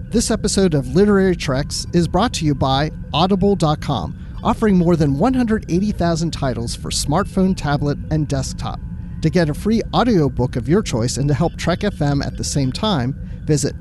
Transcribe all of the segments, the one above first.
This episode of Literary Treks is brought to you by Audible.com, offering more than 180,000 titles for smartphone, tablet, and desktop. To get a free audiobook of your choice and to help Trek FM at the same time, visit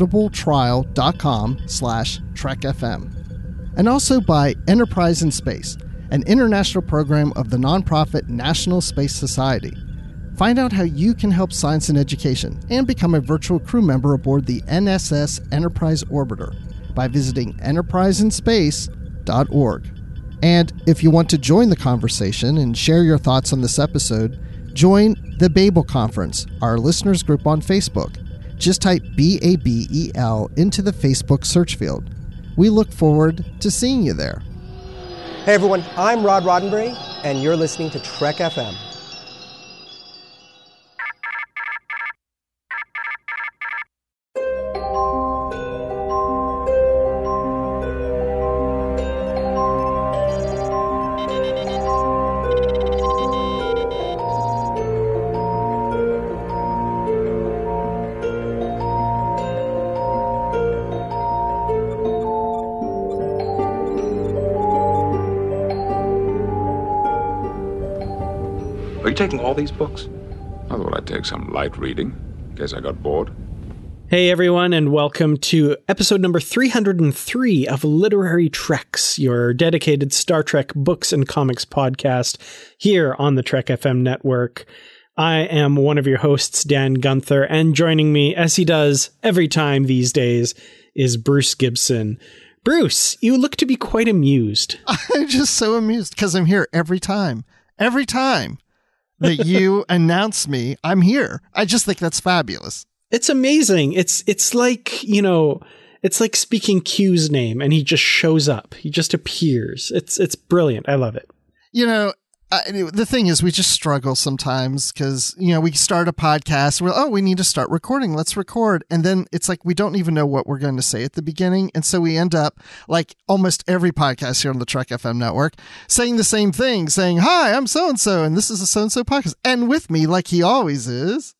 audibletrial.com/trekfm. And also by Enterprise in Space, an international program of the nonprofit National Space Society. Find out how you can help science and education and become a virtual crew member aboard the NSS Enterprise Orbiter by visiting enterpriseinspace.org. And if you want to join the conversation and share your thoughts on this episode, join the Babel Conference, our listeners group on Facebook. Just type BABEL into the Facebook search field. We look forward to seeing you there. Hey everyone, I'm Rod Roddenberry, and you're listening to Trek FM. Are you taking all these books? I thought I'd take some light reading, in case I got bored. Hey everyone, and welcome to episode number 303 of Literary Treks, your dedicated Star Trek books and comics podcast here on the Trek FM network. I am one of your hosts, Dan Gunther, and joining me, as he does every time these days, is Bruce Gibson. Bruce, you look to be quite amused. I'm just so amused because I'm here every time. Every time that you announce me, I'm here. I just think that's fabulous. It's amazing. It's like, it's like speaking Q's name and he just shows up. He just appears. It's brilliant. I love it. The thing is, we just struggle sometimes because, we start a podcast. We need to start recording. Let's record. And then it's like we don't even know what we're going to say at the beginning. And so we end up, like almost every podcast here on the Trek FM network, saying the same thing, saying, hi, I'm so-and-so, and this is a so-and-so podcast. And with me, like he always is.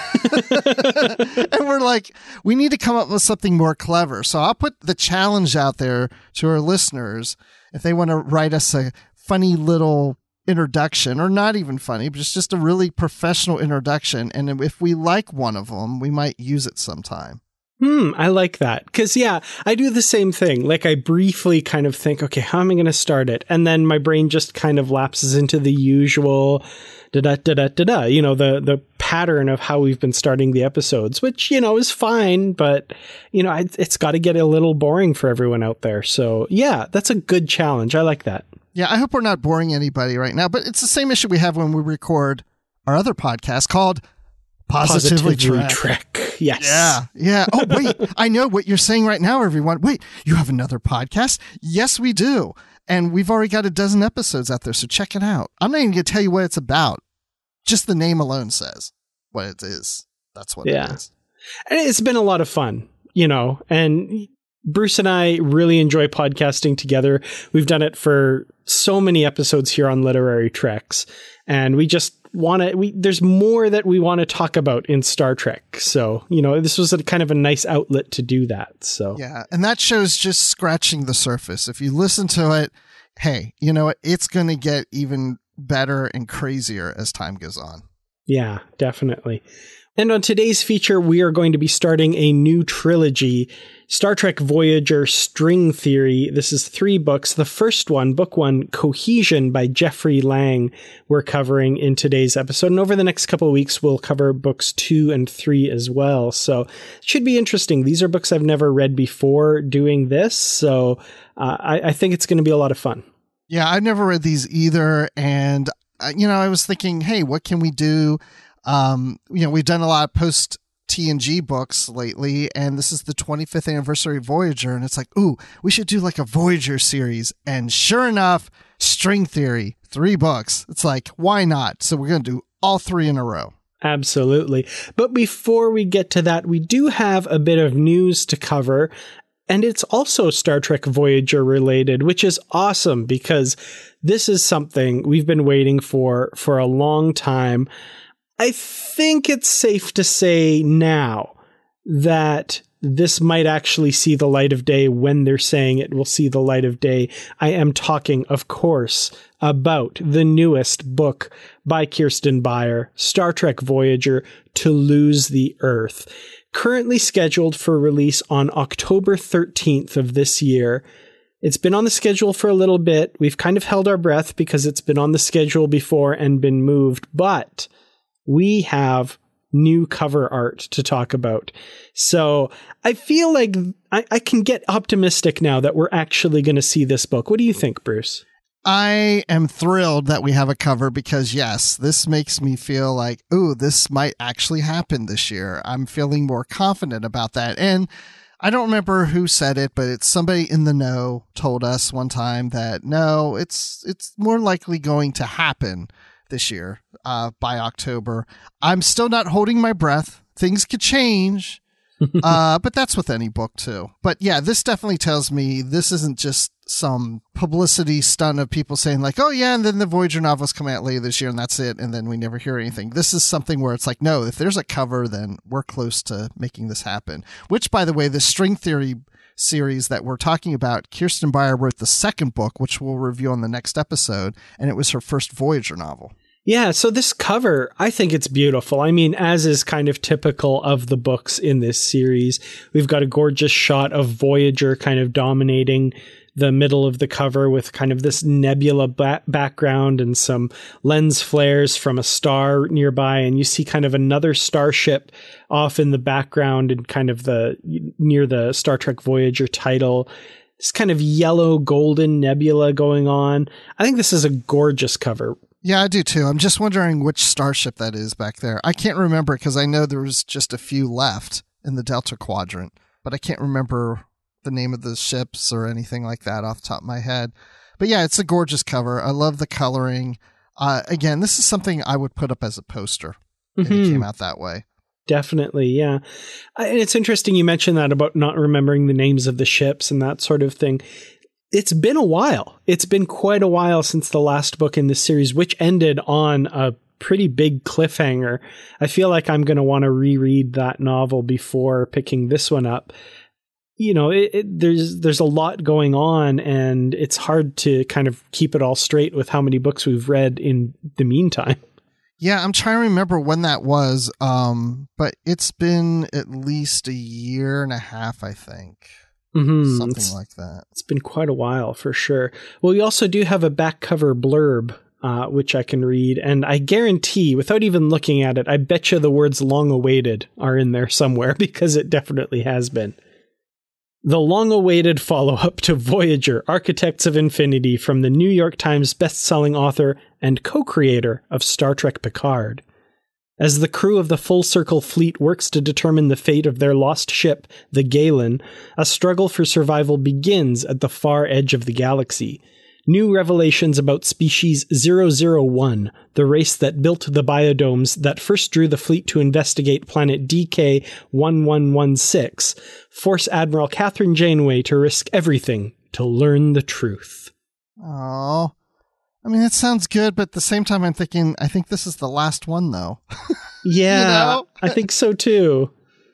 And we're like, we need to come up with something more clever. So I'll put the challenge out there to our listeners. If they want to write us a funny little introduction, or not even funny, but it's just a really professional introduction, and if we like one of them, we might use it sometime. I like that. Because, I do the same thing. Like, I briefly kind of think, okay, how am I going to start it? And then my brain just kind of lapses into the usual da-da-da-da-da-da, the pattern of how we've been starting the episodes, which, is fine, but, it's got to get a little boring for everyone out there. So, that's a good challenge. I like that. Yeah, I hope we're not boring anybody right now, but it's the same issue we have when we record our other podcast called Positively Trek. Yes. Yeah. Oh, wait, I know what you're saying right now, everyone. Wait, you have another podcast? Yes, we do. And we've already got a dozen episodes out there, so check it out. I'm not even going to tell you what it's about. Just the name alone says what it is. That's what it is. And it's been a lot of fun, and Bruce and I really enjoy podcasting together. We've done it for so many episodes here on Literary Treks, and we just want to, there's more that we want to talk about in Star Trek. So, this was a kind of a nice outlet to do that. So, yeah. And that show's just scratching the surface. If you listen to it, hey, you know what? It's going to get even better and crazier as time goes on. Yeah, definitely. And on today's feature, we are going to be starting a new trilogy, Star Trek Voyager String Theory. This is 3 books. The first one, book 1, Cohesion by Jeffrey Lang, we're covering in today's episode. And over the next couple of weeks, we'll cover books 2 and 3 as well. So it should be interesting. These are books I've never read before doing this. So I think it's going to be a lot of fun. Yeah, I've never read these either. And, I was thinking, hey, what can we do? We've done a lot of post TNG books lately, and this is the 25th anniversary of Voyager, and it's like, ooh, we should do like a Voyager series. And sure enough, String Theory, 3 books. It's like, why not? So we're going to do all 3 in a row. Absolutely. But before we get to that, we do have a bit of news to cover. And it's also Star Trek Voyager related, which is awesome because this is something we've been waiting for a long time. I think it's safe to say now that this might actually see the light of day when they're saying it will see the light of day. I am talking, of course, about the newest book by Kirsten Beyer, Star Trek Voyager: To Lose the Earth. Currently scheduled for release on October 13th of this year. It's been on the schedule for a little bit. We've kind of held our breath because it's been on the schedule before and been moved, but we have new cover art to talk about. So I feel like I can get optimistic now that we're actually going to see this book. What do you think, Bruce? I am thrilled that we have a cover because, yes, this makes me feel like, ooh, this might actually happen this year. I'm feeling more confident about that. And I don't remember who said it, but it's somebody in the know told us one time that, no, it's more likely going to happen this year by October. I'm still not holding my breath. Things could change, but that's with any book too. But yeah, this definitely tells me this isn't just some publicity stunt of people saying like, oh yeah, and then the Voyager novels come out later this year and that's it, and then we never hear anything. This is something where it's like, no, if there's a cover, then we're close to making this happen. Which, by the way, the String Theory series that we're talking about, Kirsten Beyer wrote the second book, which we'll review on the next episode, and it was her first Voyager novel. Yeah, so this cover, I think it's beautiful. I mean, as is kind of typical of the books in this series, we've got a gorgeous shot of Voyager kind of dominating the middle of the cover with kind of this nebula background and some lens flares from a star nearby. And you see kind of another starship off in the background and kind of near the Star Trek Voyager title. This kind of yellow golden nebula going on. I think this is a gorgeous cover. Yeah, I do too. I'm just wondering which starship that is back there. I can't remember because I know there was just a few left in the Delta Quadrant, but I can't remember the name of the ships or anything like that off the top of my head. But yeah, it's a gorgeous cover. I love the coloring. Again, this is something I would put up as a poster if it came out that way. Definitely, yeah. And it's interesting you mentioned that about not remembering the names of the ships and that sort of thing. It's been a while. It's been quite a while since the last book in this series, which ended on a pretty big cliffhanger. I feel like I'm going to want to reread that novel before picking this one up. You know, there's a lot going on, and it's hard to kind of keep it all straight with how many books we've read in the meantime. Yeah, I'm trying to remember when that was, but it's been at least a year and a half, I think. Something like that. It's been quite a while for sure. Well, we also do have a back cover blurb, which I can read. And I guarantee, without even looking at it, I bet you the words long awaited are in there somewhere because it definitely has been. The long-awaited follow-up to Voyager, Architects of Infinity from the New York Times best-selling author and co-creator of Star Trek Picard. As the crew of the Full Circle fleet works to determine the fate of their lost ship, the Galen, a struggle for survival begins at the far edge of the galaxy. New revelations about species 001, the race that built the biodomes that first drew the fleet to investigate planet DK-1116, force Admiral Catherine Janeway to risk everything to learn the truth. Oh, I mean, it sounds good, but at the same time, I'm thinking, I think this is the last one, though. Yeah, you know? I think so, too.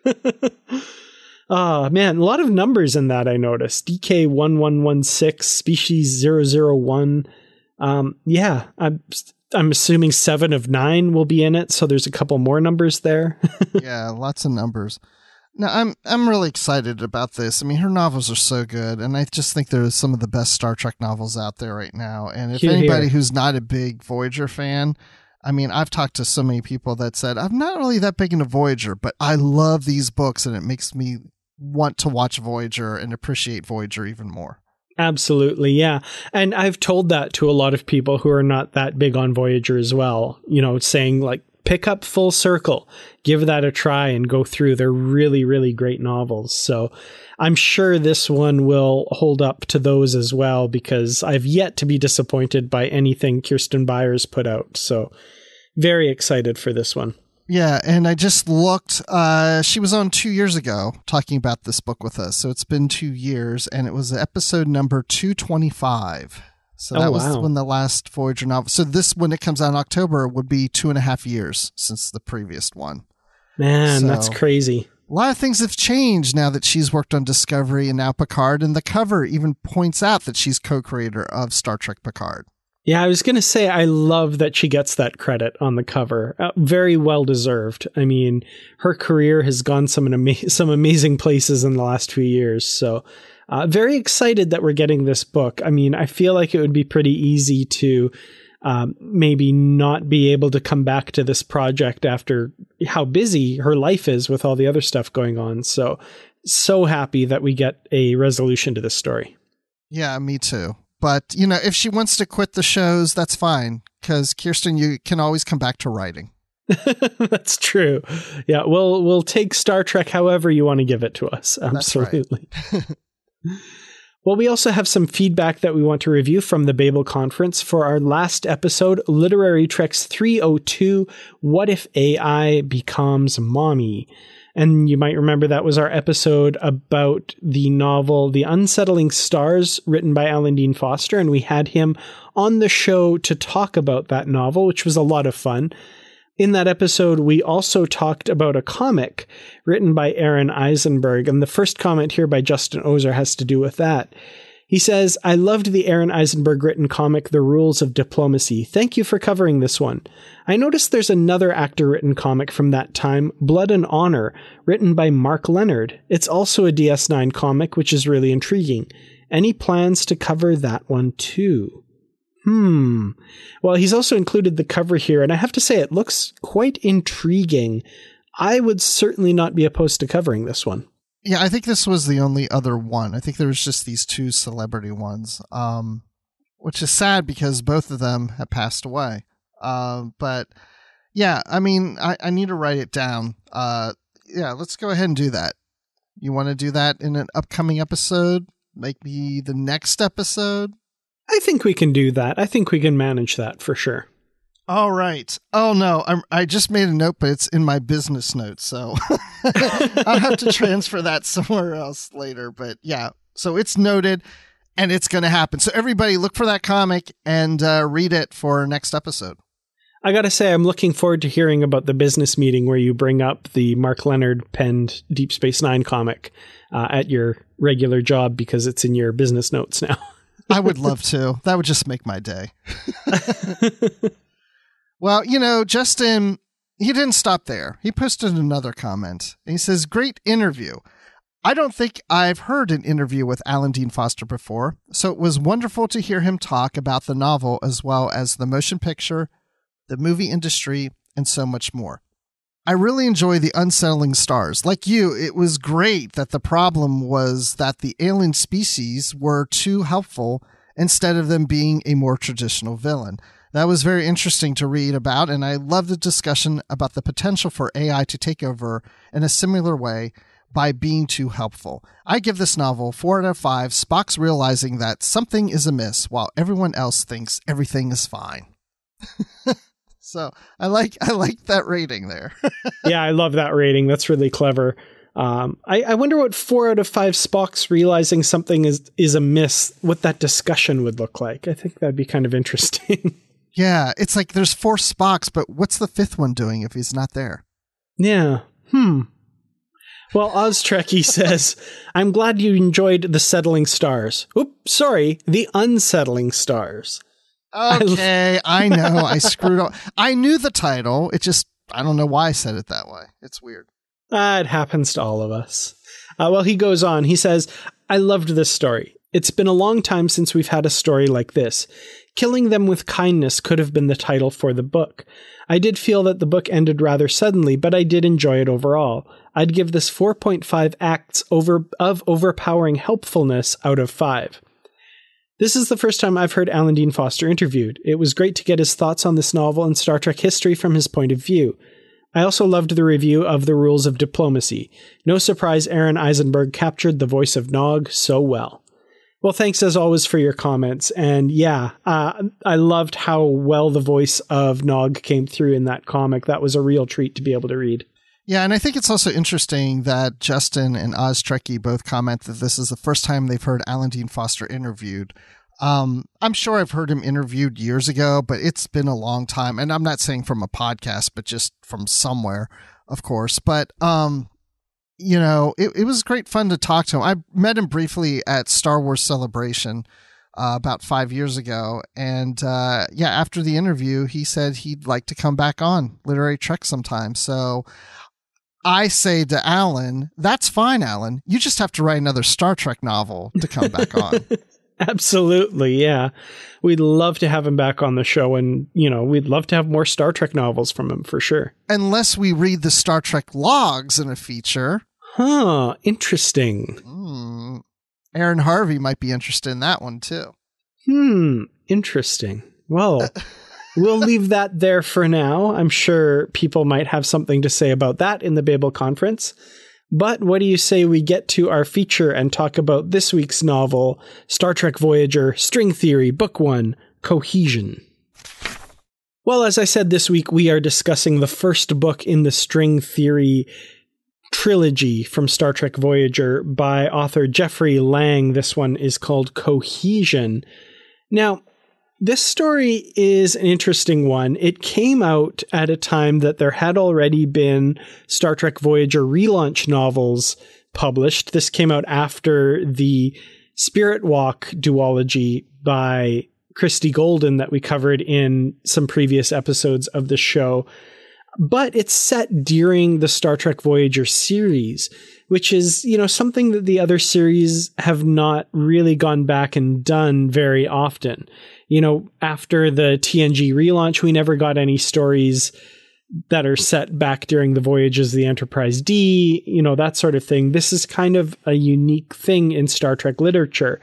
Oh, man, a lot of numbers in that, I noticed. DK-1116, species 001. Yeah, I'm assuming 7 of 9 will be in it, so there's a couple more numbers there. Yeah, lots of numbers. Now, I'm really excited about this. I mean, her novels are so good, and I just think they're some of the best Star Trek novels out there right now. And if anybody who's not a big Voyager fan, I mean, I've talked to so many people that said, I'm not really that big into Voyager, but I love these books, and it makes me want to watch Voyager and appreciate Voyager even more. Absolutely, yeah. And I've told that to a lot of people who are not that big on Voyager as well, you know, saying like, pick up Full Circle, give that a try and go through. They're really, really great novels. So I'm sure this one will hold up to those as well, because I've yet to be disappointed by anything Kirsten Beyer's put out. So very excited for this one. Yeah, and I just looked, she was on 2 years ago talking about this book with us. So it's been 2 years, and it was episode number 225. So that was when the last Voyager novel. So this, when it comes out in October, would be 2.5 years since the previous one. Man, that's crazy. A lot of things have changed now that she's worked on Discovery and now Picard, and the cover even points out that she's co-creator of Star Trek Picard. Yeah, I was going to say, I love that she gets that credit on the cover. Very well deserved. I mean, her career has gone some amazing places in the last few years. So very excited that we're getting this book. I mean, I feel like it would be pretty easy to maybe not be able to come back to this project after how busy her life is with all the other stuff going on. So happy that we get a resolution to this story. Yeah, me too. But, if she wants to quit the shows, that's fine. Because, Kirsten, you can always come back to writing. That's true. Yeah, we'll take Star Trek however you want to give it to us. Absolutely. That's right. Well, we also have some feedback that we want to review from the Babel Conference for our last episode, Literary Treks 302, What If AI Becomes Mommy? And you might remember that was our episode about the novel The Unsettling Stars, written by Alan Dean Foster, and we had him on the show to talk about that novel, which was a lot of fun. In that episode, we also talked about a comic written by Aaron Eisenberg, and the first comment here by Justin Ozer has to do with that. He says, I loved the Aaron Eisenberg written comic, The Rules of Diplomacy. Thank you for covering this one. I noticed there's another actor written comic from that time, Blood and Honor, written by Mark Leonard. It's also a DS9 comic, which is really intriguing. Any plans to cover that one too? Well, he's also included the cover here, and I have to say it looks quite intriguing. I would certainly not be opposed to covering this one. Yeah, I think this was the only other one. I think there was just these two celebrity ones, which is sad because both of them have passed away. But yeah, I mean, I need to write it down. Yeah, let's go ahead and do that. You want to do that in an upcoming episode? Maybe the next episode? I think we can do that. I think we can manage that for sure. All right. Oh, no, I just made a note, but it's in my business notes, so I'll have to transfer that somewhere else later. But yeah, so it's noted, and it's going to happen. So everybody look for that comic and read it for our next episode. I got to say, I'm looking forward to hearing about the business meeting where you bring up the Mark Leonard penned Deep Space Nine comic at your regular job because it's in your business notes now. I would love to. That would just make my day. Well, Justin, he didn't stop there. He posted another comment. And he says, great interview. I don't think I've heard an interview with Alan Dean Foster before, so it was wonderful to hear him talk about the novel as well as the motion picture, the movie industry, and so much more. I really enjoy The Unsettling Stars. Like you, it was great that the problem was that the alien species were too helpful instead of them being a more traditional villain. That was very interesting to read about, and I love the discussion about the potential for AI to take over in a similar way by being too helpful. I give this novel 4 out of 5, Spock's realizing that something is amiss while everyone else thinks everything is fine. So I like that rating there. Yeah, I love that rating. That's really clever. I wonder what 4 out of 5 Spocks realizing something is amiss, what that discussion would look like. I think that'd be kind of interesting. Yeah, it's like there's 4 Spocks, but what's the 5th one doing if he's not there? Yeah. Well, Oztrekkie says, I'm glad you enjoyed The Settling Stars. Oops, sorry, The Unsettling Stars. Okay, I know. I screwed up. I knew the title. It just, I don't know why I said it that way. It's weird. It happens to all of us. Well, he goes on. He says, I loved this story. It's been a long time since we've had a story like this. Killing Them with Kindness could have been the title for the book. I did feel that the book ended rather suddenly, but I did enjoy it overall. I'd give this 4.5 acts of overpowering helpfulness out of 5. This is the first time I've heard Alan Dean Foster interviewed. It was great to get his thoughts on this novel and Star Trek history from his point of view. I also loved the review of The Rules of Diplomacy. No surprise Aaron Eisenberg captured the voice of Nog so well. Well, thanks as always for your comments. And yeah, I loved how well the voice of Nog came through in that comic. That was a real treat to be able to read. Yeah, and I think it's also interesting that Justin and Oztrekkie both comment that this is the first time they've heard Alan Dean Foster interviewed. I'm sure I've heard him interviewed years ago, but it's been a long time. And I'm not saying from a podcast, but just from somewhere, of course. But it was great fun to talk to him. I met him briefly at Star Wars Celebration about 5 years ago. And after the interview, he said he'd like to come back on Literary Trek sometime. So I say to Alan, that's fine, Alan. You just have to write another Star Trek novel to come back on. Absolutely, yeah. We'd love to have him back on the show, and, we'd love to have more Star Trek novels from him, for sure. Unless we read the Star Trek logs in a feature. Huh, interesting. Aaron Harvey might be interested in that one, too. Interesting. Well, we'll leave that there for now. I'm sure people might have something to say about that in the Babel conference. But what do you say we get to our feature and talk about this week's novel, Star Trek Voyager, String Theory, Book 1, Cohesion? Well, as I said, this week we are discussing the first book in the String Theory trilogy from Star Trek Voyager by author Jeffrey Lang. This one is called Cohesion. Now, this story is an interesting one. It came out at a time that there had already been Star Trek Voyager relaunch novels published. This came out after the Spirit Walk duology by Christy Golden that we covered in some previous episodes of the show. But it's set during the Star Trek Voyager series, which is, something that the other series have not really gone back and done very often. After the TNG relaunch, we never got any stories that are set back during the voyages of the Enterprise D, that sort of thing. This is kind of a unique thing in Star Trek literature.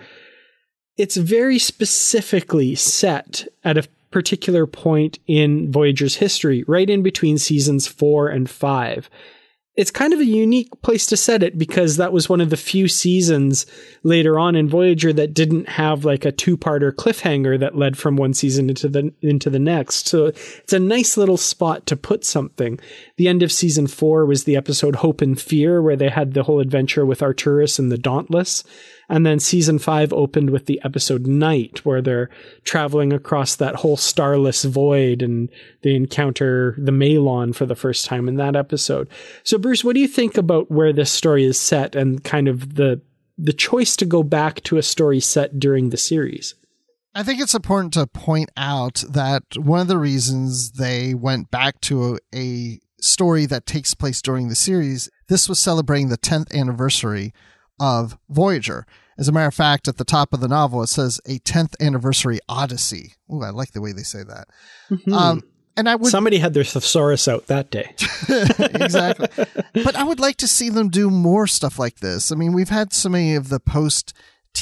It's very specifically set at a particular point in Voyager's history, right in between seasons 4 and 5. It's kind of a unique place to set it because that was one of the few seasons later on in Voyager that didn't have like a two-parter cliffhanger that led from one season into the next. So it's a nice little spot to put something. The end of season 4 was the episode Hope and Fear, where they had the whole adventure with Arturis and the Dauntless. And then season 5 opened with the episode Night, where they're traveling across that whole starless void and they encounter the Malon for the first time in that episode. So Bruce, what do you think about where this story is set and kind of the choice to go back to a story set during the series? I think it's important to point out that one of the reasons they went back to a story that takes place during the series, this was celebrating the 10th anniversary of Voyager. As a matter of fact, at the top of the novel, it says a 10th anniversary Odyssey. Ooh, I like the way they say that. Mm-hmm. And somebody had their thesaurus out that day. Exactly. But I would like to see them do more stuff like this. I mean, we've had so many of the post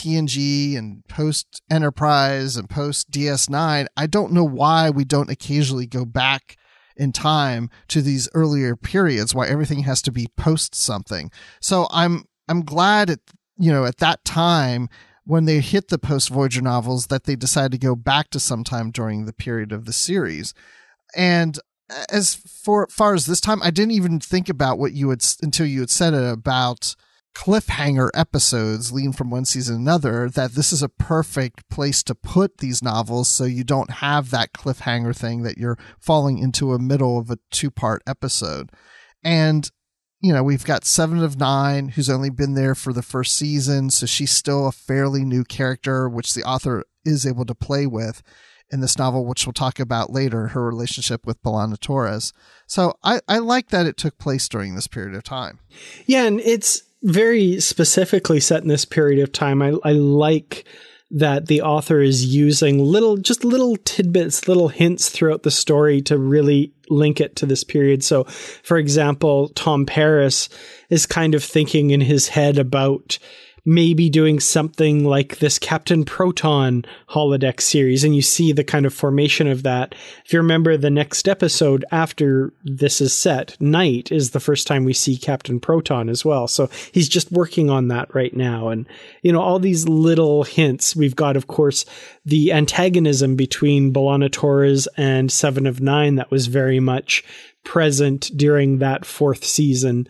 TNG and post Enterprise and post DS9. I don't know why we don't occasionally go back in time to these earlier periods, why everything has to be post something. So I'm glad at that time when they hit the post Voyager novels that they decided to go back to sometime during the period of the series. And as far as this time, I didn't even think about what until you had said it about cliffhanger episodes leading from one season to another, that this is a perfect place to put these novels so you don't have that cliffhanger thing that you're falling into a middle of a 2-part episode. And we've got 7 of 9, who's only been there for the first season, so she's still a fairly new character, which the author is able to play with in this novel, which we'll talk about later, her relationship with B'Elanna Torres. So I like that it took place during this period of time. Yeah, and it's very specifically set in this period of time. I like that the author is using little tidbits, little hints throughout the story to really link it to this period. So, for example, Tom Paris is kind of thinking in his head about maybe doing something like this Captain Proton holodeck series, and you see the kind of formation of that. If you remember, the next episode after this is set, Night, is the first time we see Captain Proton as well. So he's just working on that right now. And, all these little hints. We've got, of course, the antagonism between B'Elanna Torres and 7 of 9 that was very much present during that 4th season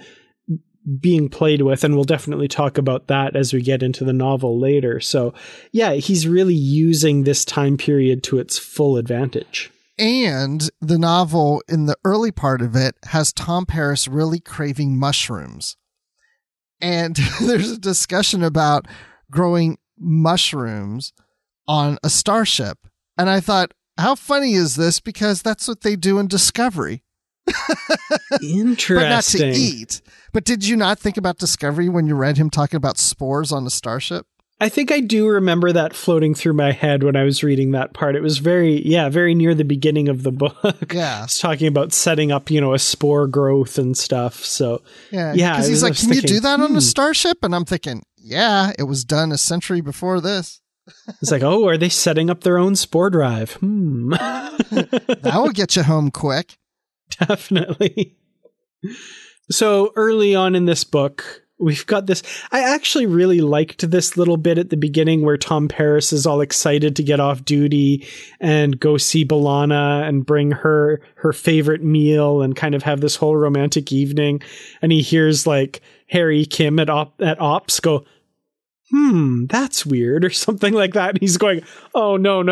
being played with, and we'll definitely talk about that as we get into the novel later. So yeah, he's really using this time period to its full advantage. And the novel, in the early part of it, has Tom Paris really craving mushrooms. And there's a discussion about growing mushrooms on a starship. And I thought, how funny is this? Because that's what they do in Discovery. Interesting. But not to eat. But did you not think about Discovery when you read him talking about spores on the starship? I think I do remember that floating through my head when I was reading that part. It was very near the beginning of the book. Yeah. It's talking about setting up, a spore growth and stuff. So, yeah. Because he's like, can you do that on a starship? And I'm thinking, yeah, it was done a century before this. It's like, oh, are they setting up their own spore drive? That will get you home quick. Definitely. So early on in this book, we've got this. I actually really liked this little bit at the beginning where Tom Paris is all excited to get off duty and go see B'Elanna and bring her favorite meal and kind of have this whole romantic evening. And he hears like Harry Kim at Ops go, that's weird, or something like that. And he's going, oh, no.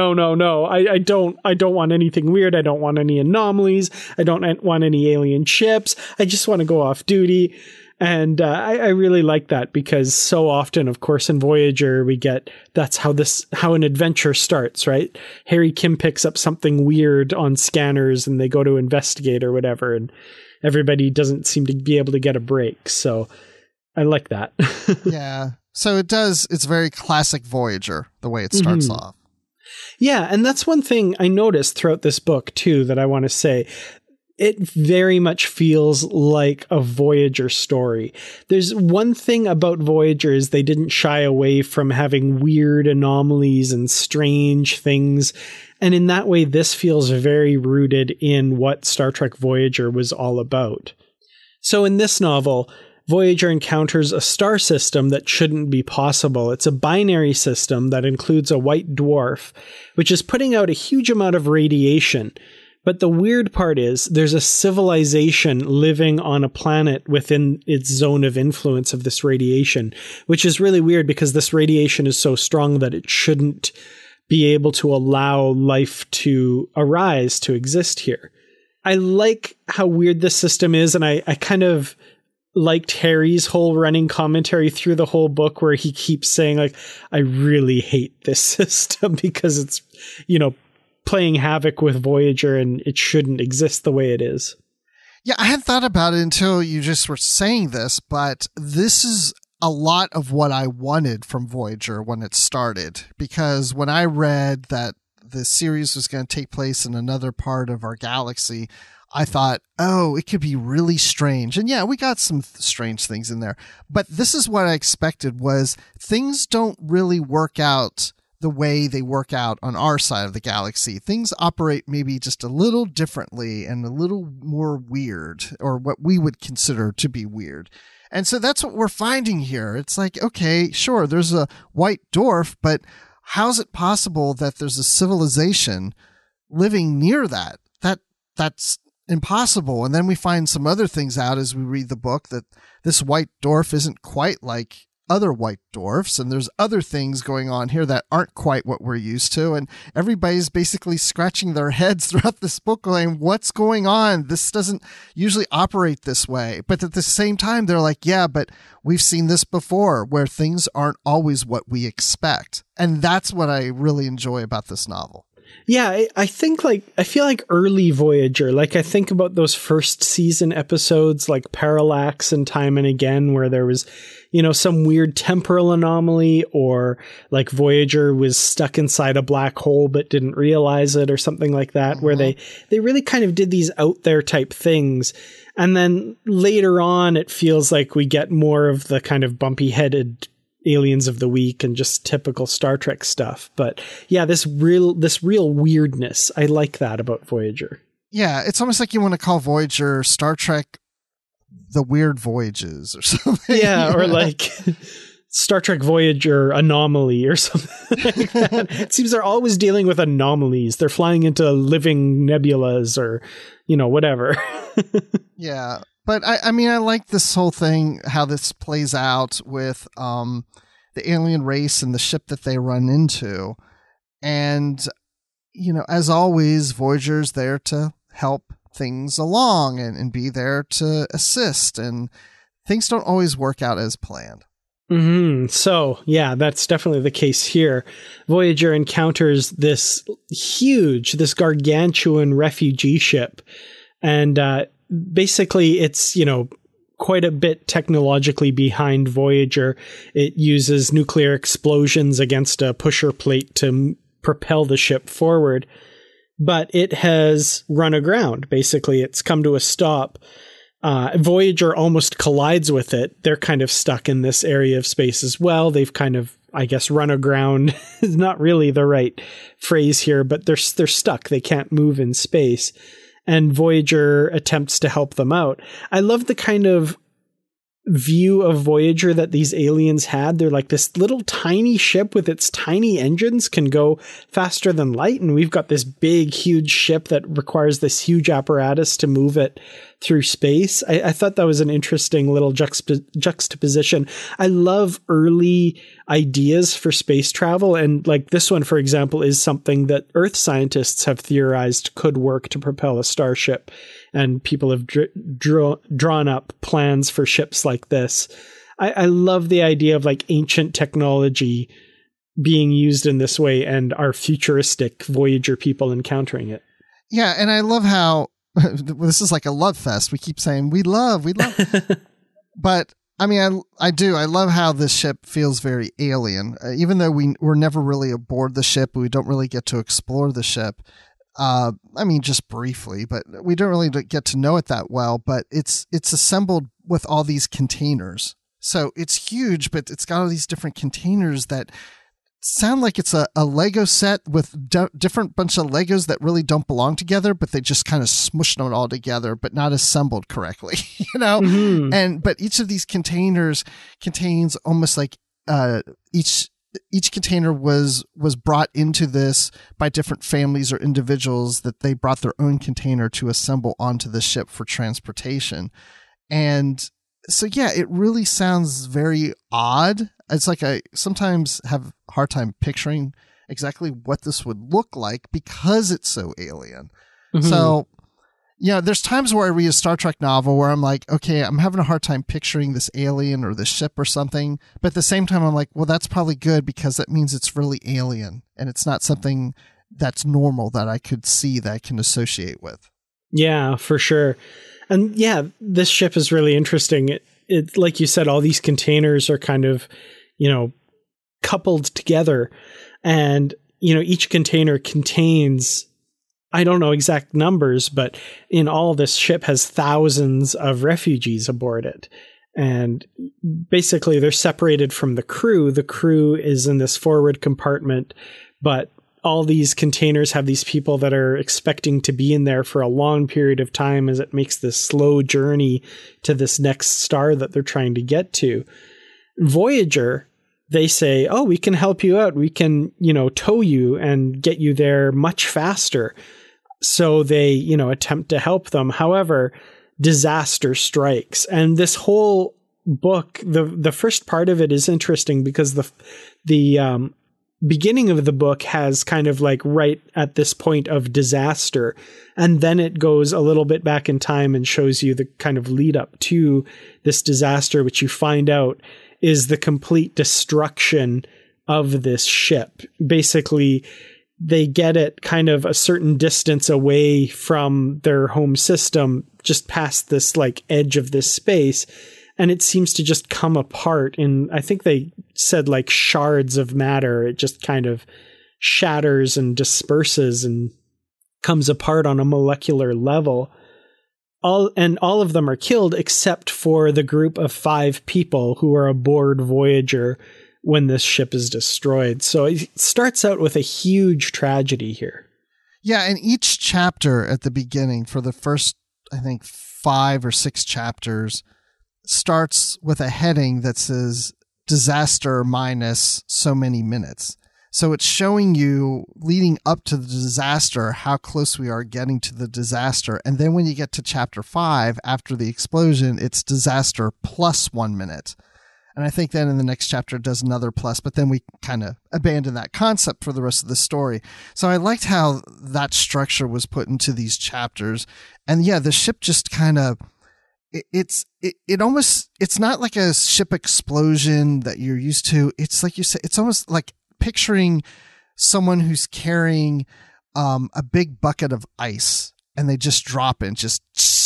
I don't want anything weird. I don't want any anomalies. I don't want any alien ships. I just want to go off duty. And I really like that because so often, of course, in Voyager, we get that's how an adventure starts, right? Harry Kim picks up something weird on scanners and they go to investigate or whatever. And everybody doesn't seem to be able to get a break. So I like that. Yeah. So it's very classic Voyager, the way it starts off. Yeah, and that's one thing I noticed throughout this book, too, that I want to say. It very much feels like a Voyager story. There's one thing about Voyager is they didn't shy away from having weird anomalies and strange things. And in that way, this feels very rooted in what Star Trek Voyager was all about. So in this novel, Voyager encounters a star system that shouldn't be possible. It's a binary system that includes a white dwarf, which is putting out a huge amount of radiation. But the weird part is there's a civilization living on a planet within its zone of influence of this radiation, which is really weird because this radiation is so strong that it shouldn't be able to allow life to arise, to exist here. I like how weird this system is, and I kind of liked Harry's whole running commentary through the whole book where he keeps saying, like, I really hate this system because it's, playing havoc with Voyager and it shouldn't exist the way it is. Yeah, I hadn't thought about it until you just were saying this, but this is a lot of what I wanted from Voyager when it started, because when I read that the series was going to take place in another part of our galaxy, I thought, oh, it could be really strange. And yeah, we got some strange things in there. But this is what I expected was things don't really work out the way they work out on our side of the galaxy. Things operate maybe just a little differently and a little more weird, or what we would consider to be weird. And so that's what we're finding here. It's like, okay, sure, there's a white dwarf, but how's it possible that there's a civilization living near that? That's impossible. And then we find some other things out as we read the book, that this white dwarf isn't quite like other white dwarfs, and there's other things going on here that aren't quite what we're used to, and everybody's basically scratching their heads throughout this book going, what's going on? This doesn't usually operate this way. But at the same time, they're like, yeah, but we've seen this before where things aren't always what we expect. And that's what I really enjoy about this novel. Yeah, I feel like early Voyager, like I think about those first season episodes like Parallax and Time and Again, where there was, some weird temporal anomaly, or like Voyager was stuck inside a black hole but didn't realize it, or something like that, where they really kind of did these out there type things. And then later on, it feels like we get more of the kind of bumpy headed aliens of the week and just typical Star Trek stuff. But yeah, this real weirdness, I like that about Voyager. Yeah, it's almost like you want to call Voyager Star Trek The Weird Voyages or something. Yeah, or like Star Trek Voyager Anomaly or something like that. It seems they're always dealing with anomalies. They're flying into living nebulas or, whatever. Yeah. But I mean, I like this whole thing, how this plays out with the alien race and the ship that they run into. And, as always, Voyager's there to help things along and be there to assist. And things don't always work out as planned. So, yeah, that's definitely the case here. Voyager encounters this gargantuan refugee ship. And basically, it's, quite a bit technologically behind Voyager. It uses nuclear explosions against a pusher plate to propel the ship forward. But it has run aground. Basically, it's come to a stop. Voyager almost collides with it. They're kind of stuck in this area of space as well. They've kind of, I guess, run aground is not really the right phrase here, but they're stuck. They can't move in space. And Voyager attempts to help them out. I love the kind of view of Voyager that these aliens had. They're like this little tiny ship with its tiny engines can go faster than light. And we've got this big, huge ship that requires this huge apparatus to move it through space. I thought that was an interesting little juxtaposition. I love early ideas for space travel. And like this one, for example, is something that Earth scientists have theorized could work to propel a starship. And people have drawn up plans for ships like this. I love the idea of like ancient technology being used in this way and our futuristic Voyager people encountering it. Yeah, and I love how this is like a love fest. We keep saying we love. But I mean, I do. I love how this ship feels very alien. Even though we're never really aboard the ship, we don't really get to explore the ship. I mean, just briefly, but we don't really get to know it that well. But it's assembled with all these containers. So it's huge, but it's got all these different containers that sound like it's a Lego set with different bunch of Legos that really don't belong together, but they just kind of smushed them all together, but not assembled correctly, but each of these containers contains almost like, each container was brought into this by different families or individuals that they brought their own container to assemble onto the ship for transportation. And so, yeah, it really sounds very odd. It's like I sometimes have a hard time picturing exactly what this would look like because it's so alien. So, there's times where I read a Star Trek novel where I'm like, okay, I'm having a hard time picturing this alien or this ship or something. But at the same time, I'm like, well, that's probably good because that means it's really alien and it's not something that's normal that I could see that I can associate with. Yeah, for sure. And yeah, this ship is really interesting. It like you said, all these containers are kind of, coupled together. And, each container contains, I don't know exact numbers, but in all, this ship has thousands of refugees aboard it. And basically they're separated from the crew. The crew is in this forward compartment, but all these containers have these people that are expecting to be in there for a long period of time as it makes this slow journey to this next star that they're trying to get to. Voyager, they say, oh, we can help you out. We can, tow you and get you there much faster. So they, attempt to help them. However, disaster strikes. And this whole book, the first part of it is interesting because the beginning of the book has kind of like right at this point of disaster. And then it goes a little bit back in time and shows you the kind of lead up to this disaster, which you find out is the complete destruction of this ship. Basically, they get it kind of a certain distance away from their home system, just past this like edge of this space. And it seems to just come apart in, I think they said like shards of matter. It just kind of shatters and disperses and comes apart on a molecular level. All of them are killed except for the group of 5 people who are aboard Voyager when this ship is destroyed. So it starts out with a huge tragedy here. Yeah, and each chapter at the beginning for the first, I think, 5 or 6 chapters starts with a heading that says disaster minus so many minutes. So it's showing you leading up to the disaster, how close we are getting to the disaster. And then when you get to chapter 5, after the explosion, it's disaster plus 1 minute. And I think then in the next chapter it does another plus, but then we kind of abandon that concept for the rest of the story. So I liked how that structure was put into these chapters. And yeah, the ship just kind of, it almost, it's not like a ship explosion that you're used to. It's like you said, it's almost like picturing someone who's carrying a big bucket of ice and they just drop in, just,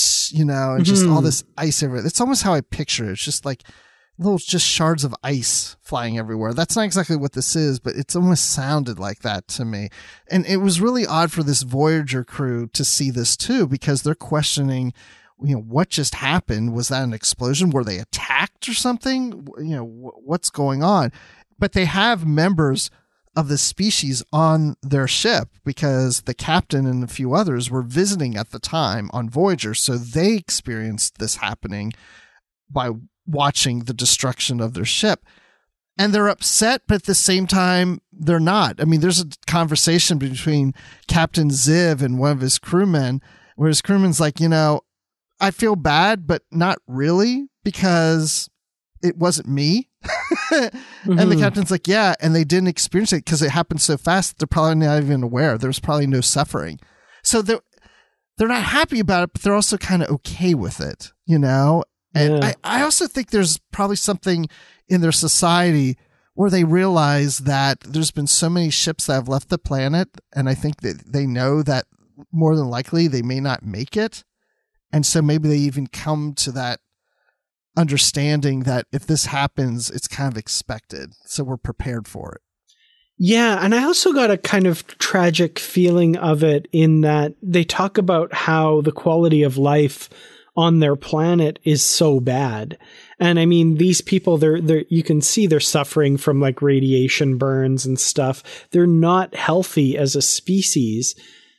and just all this ice everywhere. It's almost how I picture it. It's just like little just shards of ice flying everywhere. That's not exactly what this is, but it's almost sounded like that to me. And it was really odd for this Voyager crew to see this too, because they're questioning, what just happened? Was that an explosion? Were they attacked or something? What's going on? But they have members of the species on their ship because the captain and a few others were visiting at the time on Voyager. So they experienced this happening by watching the destruction of their ship. And they're upset, but at the same time, they're not. I mean, there's a conversation between Captain Ziv and one of his crewmen where his crewman's like, I feel bad, but not really, because it wasn't me. And the captain's like, yeah, and they didn't experience it because it happened so fast. They're probably not even aware. There was probably no suffering. So they're not happy about it, but they're also kind of okay with it, And I also think there's probably something in their society where they realize that there's been so many ships that have left the planet, and I think that they know that more than likely they may not make it. And so maybe they even come to that understanding that if this happens, it's kind of expected. So we're prepared for it. Yeah, and I also got a kind of tragic feeling of it in that they talk about how the quality of life on their planet is so bad. And I mean, these people, they're you can see they're suffering from like radiation burns and stuff. They're not healthy as a species.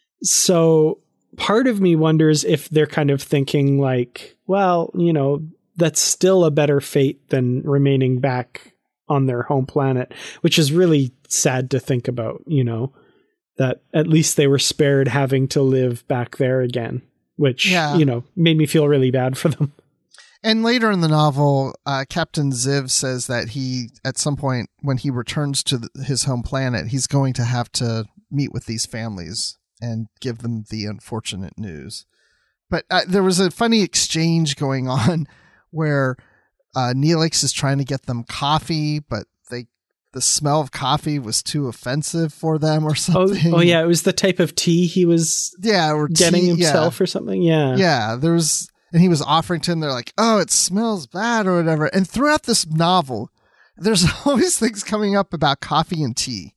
So part of me wonders if they're kind of thinking like, well, that's still a better fate than remaining back on their home planet, which is really sad to think about, that at least they were spared having to live back there again, which, made me feel really bad for them. And later in the novel, Captain Ziv says that he, at some point when he returns to his home planet, he's going to have to meet with these families and give them the unfortunate news. But there was a funny exchange going on where Neelix is trying to get them coffee, but the smell of coffee was too offensive for them or something. Oh yeah, it was the type of tea he was getting himself or something. Yeah. Yeah, and he was offering to them, they're like, oh, it smells bad or whatever. And throughout this novel, there's always things coming up about coffee and tea.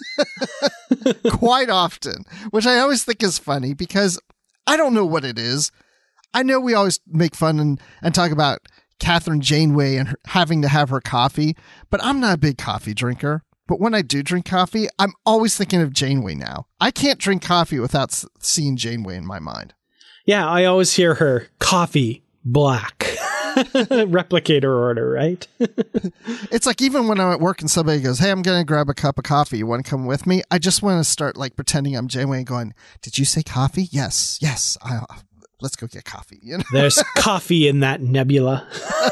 Quite often, which I always think is funny because I don't know what it is. I know we always make fun and talk about Catherine Janeway and having to have her coffee, but I'm not a big coffee drinker. But when I do drink coffee, I'm always thinking of Janeway now. I can't drink coffee without seeing Janeway in my mind. Yeah, I always hear her coffee black. Replicator order, right? It's like even when I'm at work and somebody goes, hey, I'm going to grab a cup of coffee. You want to come with me? I just want to start like pretending I'm Janeway and going, did you say coffee? Yes. Let's go get coffee. There's coffee in that nebula.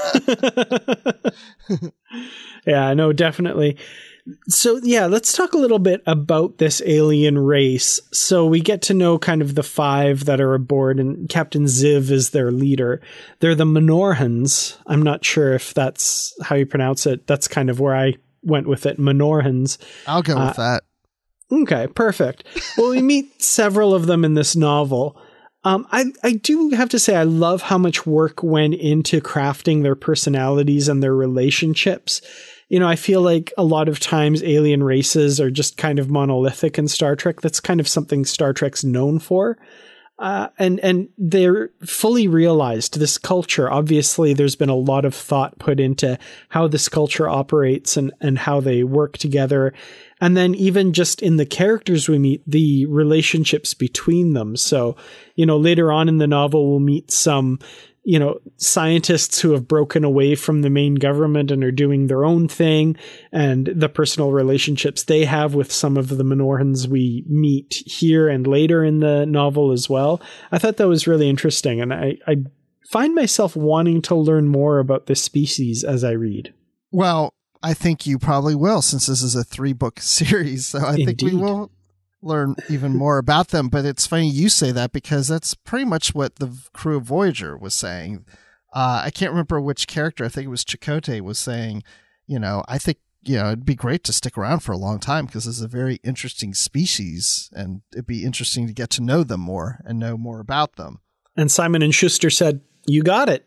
Yeah, no, definitely. So yeah, let's talk a little bit about this alien race. So we get to know kind of the 5 that are aboard, and Captain Ziv is their leader. They're the Menorhans. I'm not sure if that's how you pronounce it. That's kind of where I went with it. Menorhans. I'll go with that. Okay, perfect. Well, we meet several of them in this novel. I do have to say I love how much work went into crafting their personalities and their relationships. I feel like a lot of times alien races are just kind of monolithic in Star Trek. That's kind of something Star Trek's known for. And they're fully realized this culture. Obviously, there's been a lot of thought put into how this culture operates and how they work together. And then even just in the characters we meet, the relationships between them. So, later on in the novel, we'll meet some, scientists who have broken away from the main government and are doing their own thing, and the personal relationships they have with some of the Menorhans we meet here and later in the novel as well. I thought that was really interesting, and I find myself wanting to learn more about this species as I read. Well, I think you probably will, since this is a 3-book series, so I think we will learn even more about them. But it's funny you say that, because that's pretty much what the crew of Voyager was saying. I can't remember which character. I think it was Chakotay was saying, I think, it'd be great to stick around for a long time because it's a very interesting species and it'd be interesting to get to know them more and know more about them. And Simon & Schuster said, "You got it."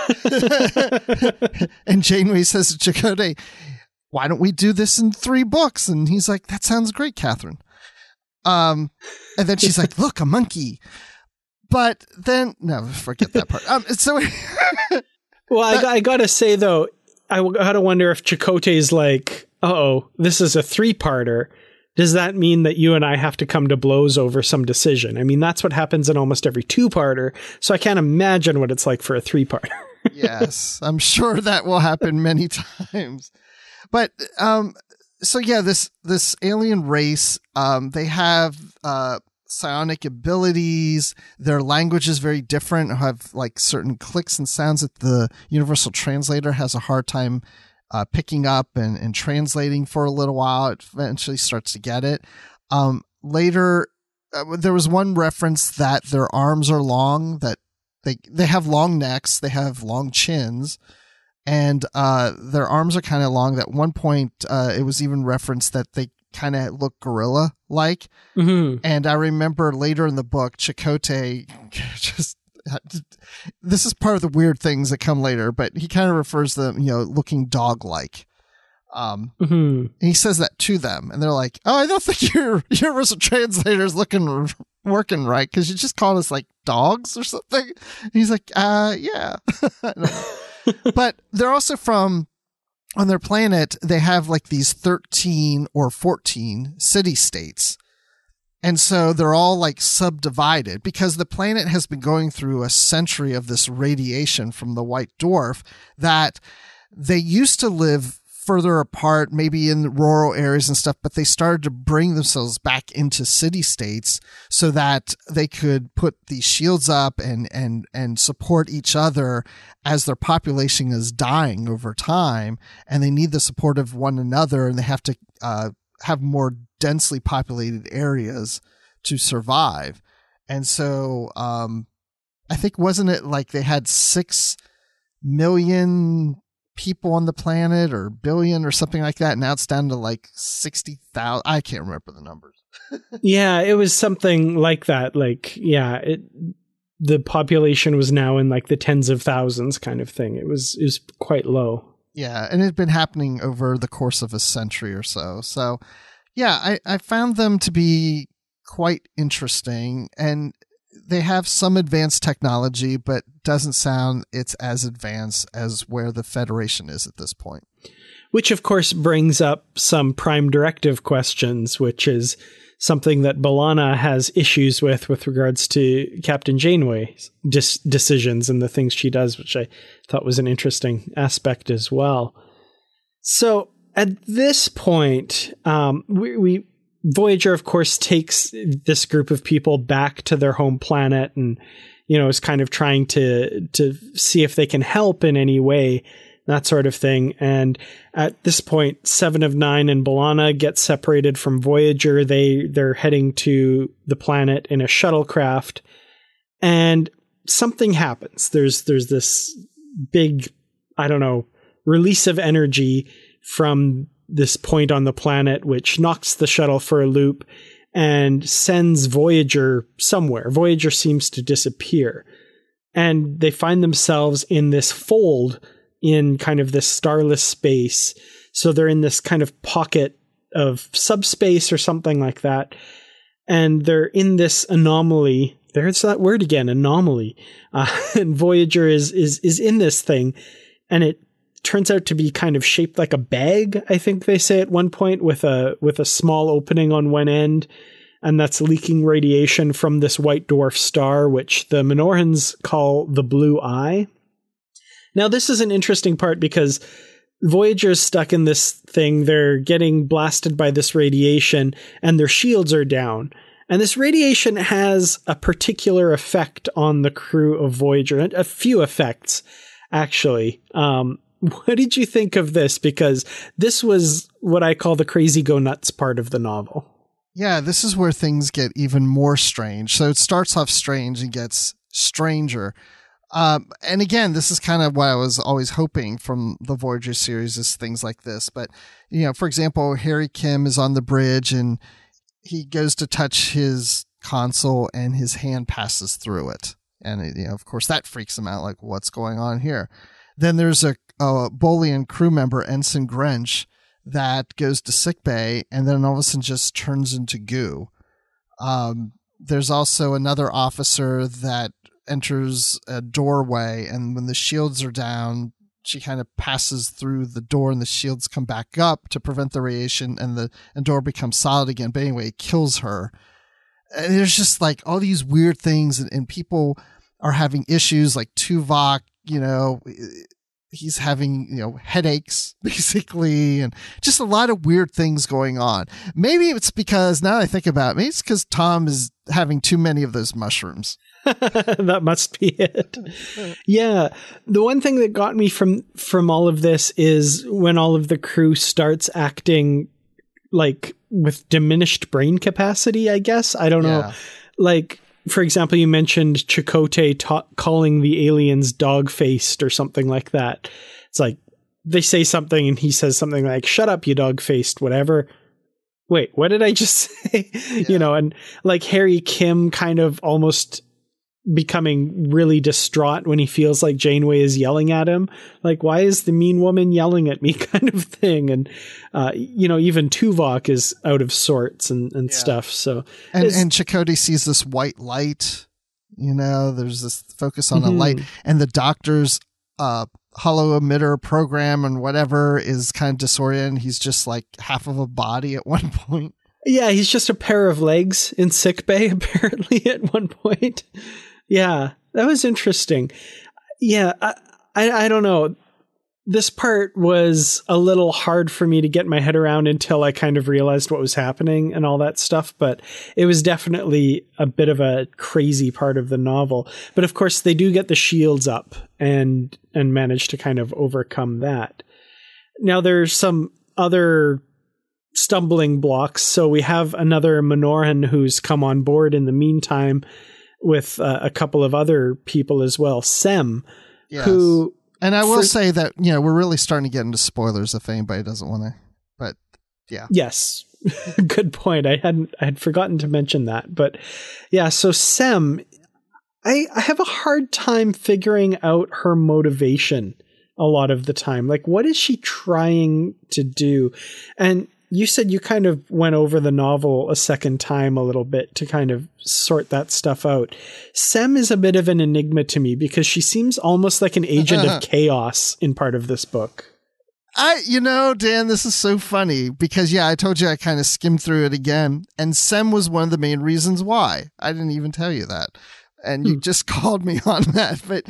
And Janeway says to Chakotay, "Why don't we do this in 3 books?" And he's like, "That sounds great, Catherine." And then she's like, "Look, a monkey." But then, no, forget that part. Well, I gotta say though, I gotta wonder if Chakotay's like, "Oh, this is a 3-parter. Does that mean that you and I have to come to blows over some decision?" I mean, that's what happens in almost every 2-parter. So I can't imagine what it's like for a 3-parter. Yes, I'm sure that will happen many times. But so yeah, this alien race, they have psionic abilities. Their language is very different. Have like certain clicks and sounds that the universal translator has a hard time picking up and translating for a little while. It eventually starts to get it. Later, there was one reference that their arms are long, that they have long necks, they have long chins, and their arms are kind of long. At one point, it was even referenced that they kind of look gorilla-like. Mm-hmm. And I remember later in the book, Chakotay just... This is part of the weird things that come later, but he kind of refers to them, looking dog-like. And he says that to them, and they're like, "Oh, I don't think your universal translator is working right because you just called us like dogs or something." And he's like, "Yeah." But they're also from, on their planet, they have like these 13 or 14 city-states. And so they're all like subdivided because the planet has been going through a century of this radiation from the white dwarf, that they used to live further apart, maybe in rural areas and stuff, but they started to bring themselves back into city states so that they could put these shields up and support each other as their population is dying over time. And they need the support of one another, and they have to have more densely populated areas to survive. And so I think, wasn't it like they had 6 million people on the planet, or billion or something like that? Now it's down to like 60,000. I can't remember the numbers. Yeah, it was something like that. Like, yeah, the population was now in like the tens of thousands kind of thing. It was quite low. Yeah, and it had been happening over the course of a century or so. So yeah, I found them to be quite interesting, and they have some advanced technology, but doesn't sound it's as advanced as where the Federation is at this point. Which, of course, brings up some Prime Directive questions, which is something that B'Elanna has issues with regards to Captain Janeway's decisions and the things she does, which I thought was an interesting aspect as well. So at this point, Voyager, of course, takes this group of people back to their home planet and, is kind of trying to see if they can help in any way, that sort of thing. And at this point, 7 of 9 and B'Elanna get separated from Voyager. They're heading to the planet in a shuttlecraft, and something happens. There's this big, release of energy from this point on the planet, which knocks the shuttle for a loop and sends Voyager somewhere. Voyager seems to disappear, and they find themselves in this fold in kind of this starless space. So they're in this kind of pocket of subspace or something like that. And they're in this anomaly. There's that word again, anomaly. And Voyager is in this thing, and it turns out to be kind of shaped like a bag, I think they say at one point, with a small opening on one end, and that's leaking radiation from this white dwarf star, which the Minorans call the Blue Eye. Now, this is an interesting part because Voyager's stuck in this thing. They're getting blasted by this radiation, and their shields are down. And this radiation has a particular effect on the crew of Voyager, a few effects, actually. What did you think of this? Because this was what I call the crazy go nuts part of the novel. Yeah, this is where things get even more strange. So it starts off strange and gets stranger. And again, this is kind of what I was always hoping from the Voyager series, is things like this. But, for example, Harry Kim is on the bridge and he goes to touch his console and his hand passes through it. And, of course, that freaks him out, like, what's going on here? Then there's a Bolian crew member, Ensign Grench, that goes to sickbay and then all of a sudden just turns into goo. There's also another officer that enters a doorway, and when the shields are down, she kind of passes through the door and the shields come back up to prevent the radiation, and the door becomes solid again. But anyway, it kills her. And there's just like all these weird things, and people are having issues, like Tuvok, he's having, headaches basically, and just a lot of weird things going on. Maybe it's because, now that I think about it, maybe it's because Tom is having too many of those mushrooms. That must be it. Yeah. The one thing that got me from all of this is when all of the crew starts acting like with diminished brain capacity, I guess. I don't know. Like, for example, you mentioned Chakotay calling the aliens dog-faced or something like that. It's like they say something and he says something like, "Shut up, you dog-faced," whatever. Wait, what did I just say? Yeah. And like Harry Kim kind of almost becoming really distraught when he feels like Janeway is yelling at him. Like, why is the mean woman yelling at me, kind of thing. And, even Tuvok is out of sorts and stuff. So, and Chakotay sees this white light, there's this focus on a light, and the doctor's, hollow emitter program and whatever is kind of disoriented. He's just like half of a body at one point. Yeah. He's just a pair of legs in sickbay, apparently, at one point. Yeah, that was interesting. Yeah, I don't know. This part was a little hard for me to get my head around until I kind of realized what was happening and all that stuff. But it was definitely a bit of a crazy part of the novel. But of course, they do get the shields up and manage to kind of overcome that. Now, there's some other stumbling blocks. So we have another Minoran who's come on board in the meantime, with a couple of other people as well. Sem, who... And I will say that, we're really starting to get into spoilers if anybody doesn't want to, but yeah. Yes. Good point. I had forgotten to mention that, but yeah. So Sem, I have a hard time figuring out her motivation a lot of the time. Like, what is she trying to do? And you said you kind of went over the novel a second time a little bit to kind of sort that stuff out. Sem is a bit of an enigma to me because she seems almost like an agent of chaos in part of this book. Dan, this is so funny because, I told you I kind of skimmed through it again, and Sem was one of the main reasons why. I didn't even tell you that. And you just called me on that. But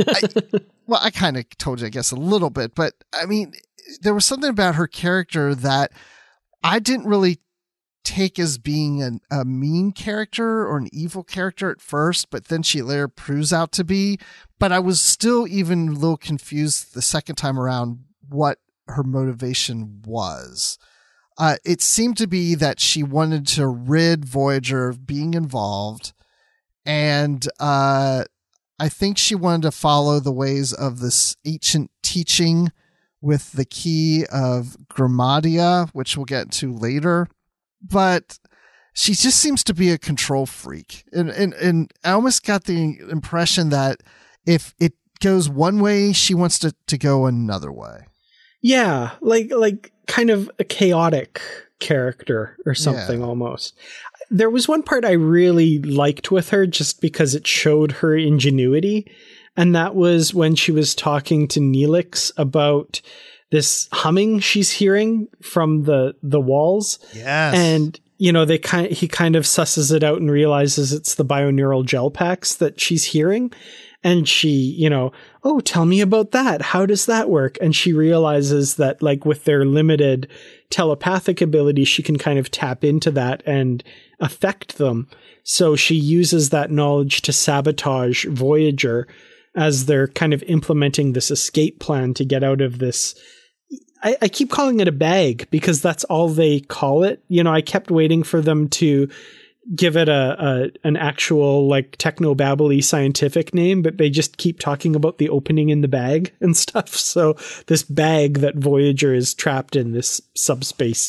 I kind of told you, I guess, a little bit. But I mean, there was something about her character that I didn't really take as being a mean character or an evil character at first, but then she later proves out to be. But I was still even a little confused the second time around what her motivation was. It seemed to be that she wanted to rid Voyager of being involved, and I think she wanted to follow the ways of this ancient teaching with the key of Grammadia, which we'll get to later. But she just seems to be a control freak. And I almost got the impression that if it goes one way, she wants to go another way. Yeah, like kind of a chaotic character or something almost. There was one part I really liked with her just because it showed her ingenuity. And that was when she was talking to Neelix about this humming she's hearing from the walls. Yes. And, he kind of susses it out and realizes it's the bioneural gel packs that she's hearing. And she, oh, tell me about that. How does that work? And she realizes that, like, with their limited telepathic ability, she can kind of tap into that and affect them. So she uses that knowledge to sabotage Voyager as they're kind of implementing this escape plan to get out of this. I keep calling it a bag because that's all they call it. I kept waiting for them to give it an actual like techno-babbly scientific name, but they just keep talking about the opening in the bag and stuff. So this bag that Voyager is trapped in, this subspace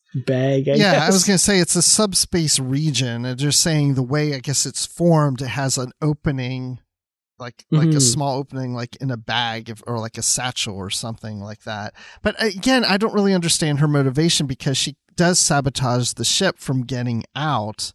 bag, I guess. I was going to say it's a subspace region, and just saying the way I guess it's formed, it has an opening, like a small opening, like in a bag or like a satchel or something like that. But again, I don't really understand her motivation, because she does sabotage the ship from getting out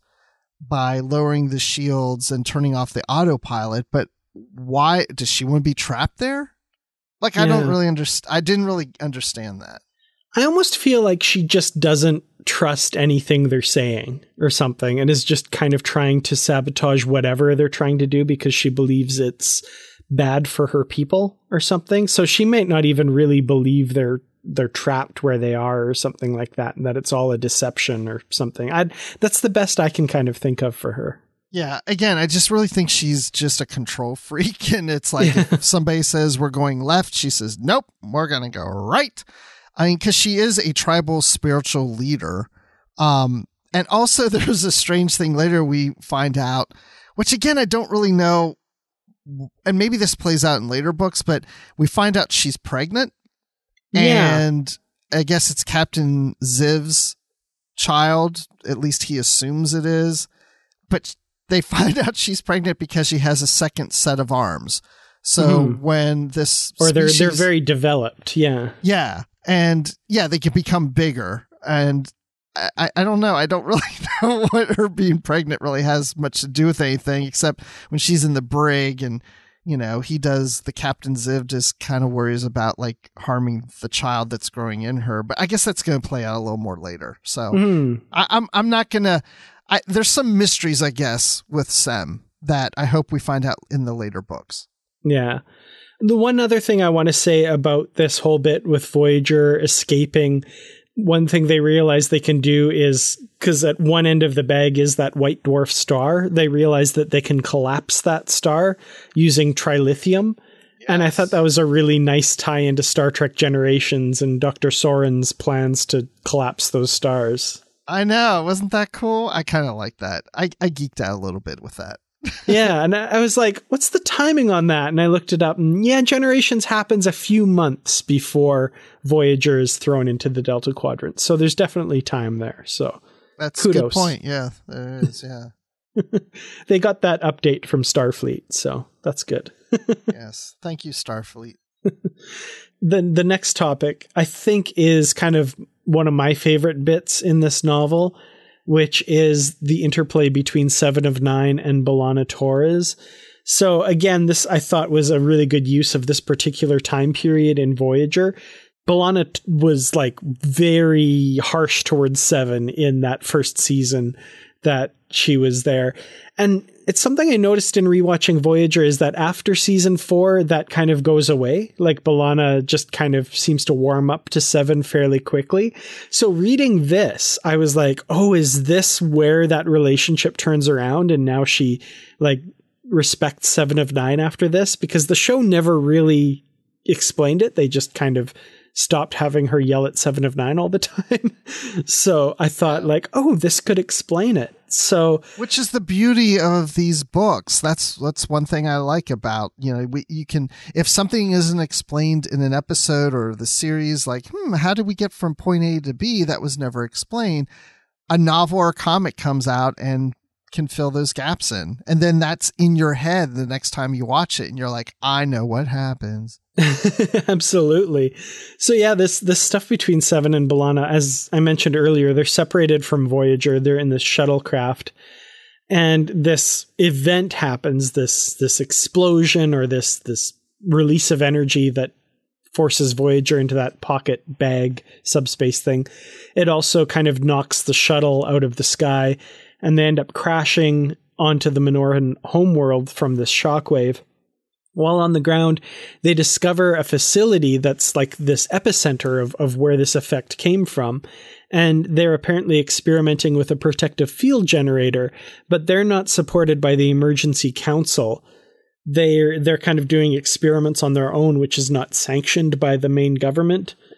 by lowering the shields and turning off the autopilot. But why does she want to be trapped there? Like, I don't really understand. I didn't really understand that. I almost feel like she just doesn't trust anything they're saying or something, and is just kind of trying to sabotage whatever they're trying to do because she believes it's bad for her people or something. So she might not even really believe they're trapped where they are or something like that, and that it's all a deception or something. That's the best I can kind of think of for her. Yeah. Again, I just really think she's just a control freak. And it's like, if somebody says we're going left, she says, nope, we're going to go right. I mean, because she is a tribal spiritual leader. And also there's a strange thing later we find out, which again, I don't really know. And maybe this plays out in later books, but we find out she's pregnant. Yeah. And I guess it's Captain Ziv's child. At least he assumes it is. But they find out she's pregnant because she has a second set of arms. So when this species, they're very developed. Yeah. Yeah. And yeah, they can become bigger. And I don't know. I don't really know what her being pregnant really has much to do with anything, except when she's in the brig and, you know, the Captain Ziv just kind of worries about like harming the child that's growing in her. But I guess that's going to play out a little more later. So I'm not going to, there's some mysteries, I guess, with Sem that I hope we find out in the later books. Yeah. The one other thing I want to say about this whole bit with Voyager escaping, one thing they realize they can do is, because at one end of the bag is that white dwarf star, they realize that they can collapse that star using trilithium. Yes. And I thought that was a really nice tie into Star Trek Generations and Dr. Soren's plans to collapse those stars. I know. Wasn't that cool? I kind of like that. I geeked out a little bit with that. Yeah, and I was like, what's the timing on that? And I looked it up, and yeah, Generations happens a few months before Voyager is thrown into the Delta Quadrant. So there's definitely time there. So that's kudos. A good point. Yeah, there is. Yeah. They got that update from Starfleet, so that's good. Yes. Thank you, Starfleet. The next topic, I think, is kind of one of my favorite bits in this novel, which is the interplay between Seven of Nine and B'Elanna Torres. So again, this I thought was a really good use of this particular time period in Voyager. B'Elanna was like very harsh towards Seven in that first season that she was there. And it's something I noticed in rewatching Voyager is that after season 4, that kind of goes away. Like B'Elanna just kind of seems to warm up to Seven fairly quickly. So reading this, I was like, oh, is this where that relationship turns around? And now she like respects Seven of Nine after this? Because the show never really explained it. They just kind of stopped having her yell at Seven of Nine all the time. So I thought like, oh, this could explain it. So, which is the beauty of these books. That's one thing I like about, you know, you can, if something isn't explained in an episode or the series, like, how did we get from point A to B? That was never explained. A novel or a comic comes out and can fill those gaps in. And then that's in your head the next time you watch it. And you're like, I know what happens. Absolutely. So yeah, this stuff between Seven and B'Elanna, as I mentioned earlier, they're separated from Voyager. They're in this shuttlecraft, and this event happens. This explosion or this release of energy that forces Voyager into that pocket bag subspace thing. It also kind of knocks the shuttle out of the sky, and they end up crashing onto the Minoran homeworld from this shockwave. While on the ground, they discover a facility that's like this epicenter of where this effect came from. And they're apparently experimenting with a protective field generator, but they're not supported by the Emergency Council. They're kind of doing experiments on their own, which is not sanctioned by the main government.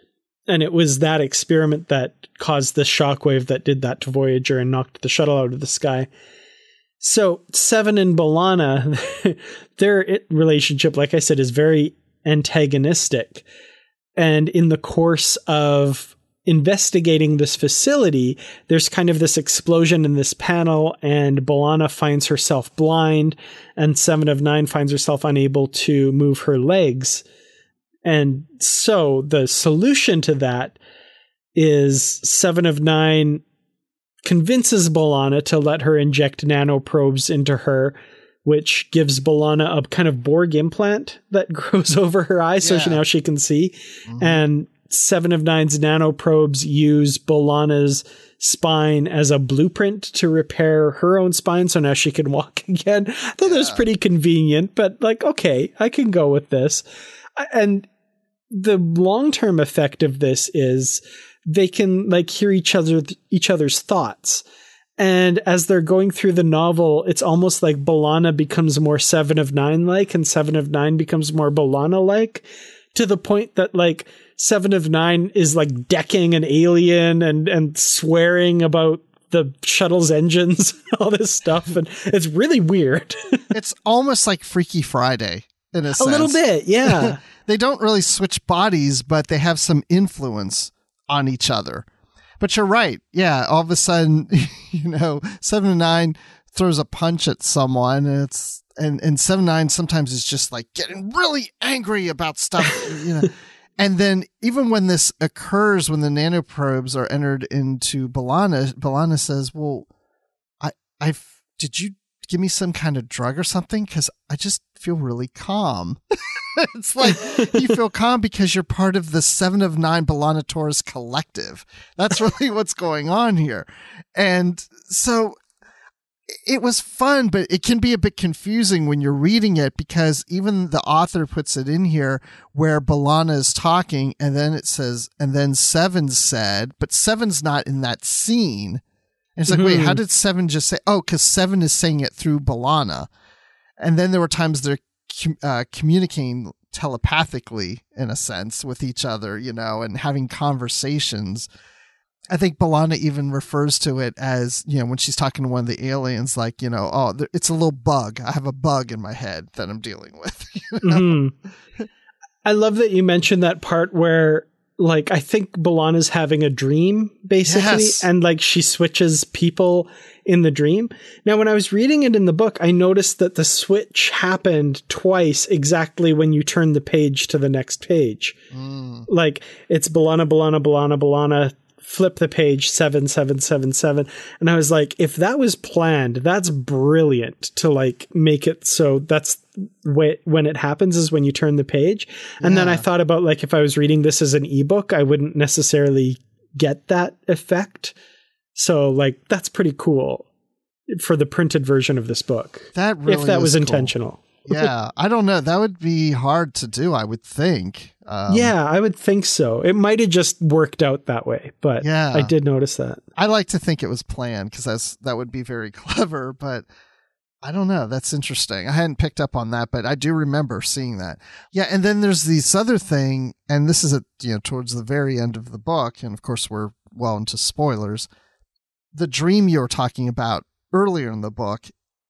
And it was that experiment that caused the shockwave that did that to Voyager and knocked the shuttle out of the sky. So Seven and B'Elanna, their relationship, like I said, is very antagonistic. And in the course of investigating this facility, there's kind of this explosion in this panel, and B'Elanna finds herself blind, and 7 of 9 finds herself unable to move her legs. And so the solution to that is 7 of 9 convinces B'Elanna to let her inject nanoprobes into her, which gives B'Elanna a kind of Borg implant that grows over her eyes, so now she can see. Mm-hmm. And 7 of 9's nanoprobes use B'Elanna's spine as a blueprint to repair her own spine, so now she can walk again. I thought that was pretty convenient, but like, okay, I can go with this. And the long-term effect of this is they can like hear each other's thoughts. And as they're going through the novel, it's almost like B'Elanna becomes more 7 of 9 like, and 7 of 9 becomes more B'Elanna like, to the point that like 7 of 9 is like decking an alien and swearing about the shuttle's engines, all this stuff. And it's really weird. It's almost like Freaky Friday in a sense. A little bit, yeah. They don't really switch bodies, but they have some influence on each other. But you're right. Yeah. All of a sudden, 7 of 9 throws a punch at someone, and 7 of 9 sometimes is just like getting really angry about stuff, And then even when this occurs, when the nanoprobes are entered into B'Elanna says, well, did you give me some kind of drug or something? Because I just feel really calm. It's like you feel calm because you're part of the 7 of 9 B'Elanna Taurus collective. That's really what's going on here. And so it was fun, but it can be a bit confusing when you're reading it, because even the author puts it in here where B'Elanna is talking, and then it says, and then 7 said, but 7's not in that scene. And it's like, wait, how did 7 just say? Oh, because 7 is saying it through B'Elanna. And then there were times they're communicating telepathically, in a sense, with each other, and having conversations. I think B'Elanna even refers to it as, when she's talking to one of the aliens, like, it's a little bug. I have a bug in my head that I'm dealing with. Mm-hmm. I love that you mentioned that part where, like, I think B'Elanna's having a dream, basically, and, like, she switches people in the dream. Now, when I was reading it in the book, I noticed that the switch happened twice exactly when you turn the page to the next page. Mm. Like, it's B'Elanna, flip the page, 7, 7, 7, 7. And I was like, if that was planned, that's brilliant to like make it so that's when it happens is when you turn the page. And then I thought about like, if I was reading this as an ebook, I wouldn't necessarily get that effect. So like, that's pretty cool for the printed version of this book. That really if that was cool. Intentional. Yeah, I don't know. That would be hard to do, I would think. Yeah, I would think so. It might have just worked out that way, but I did notice that. I like to think it was planned because that would be very clever, but I don't know. That's interesting. I hadn't picked up on that, but I do remember seeing that. Yeah, and then there's this other thing, and this is towards the very end of the book, and of course we're well into spoilers. The dream you were talking about earlier in the book,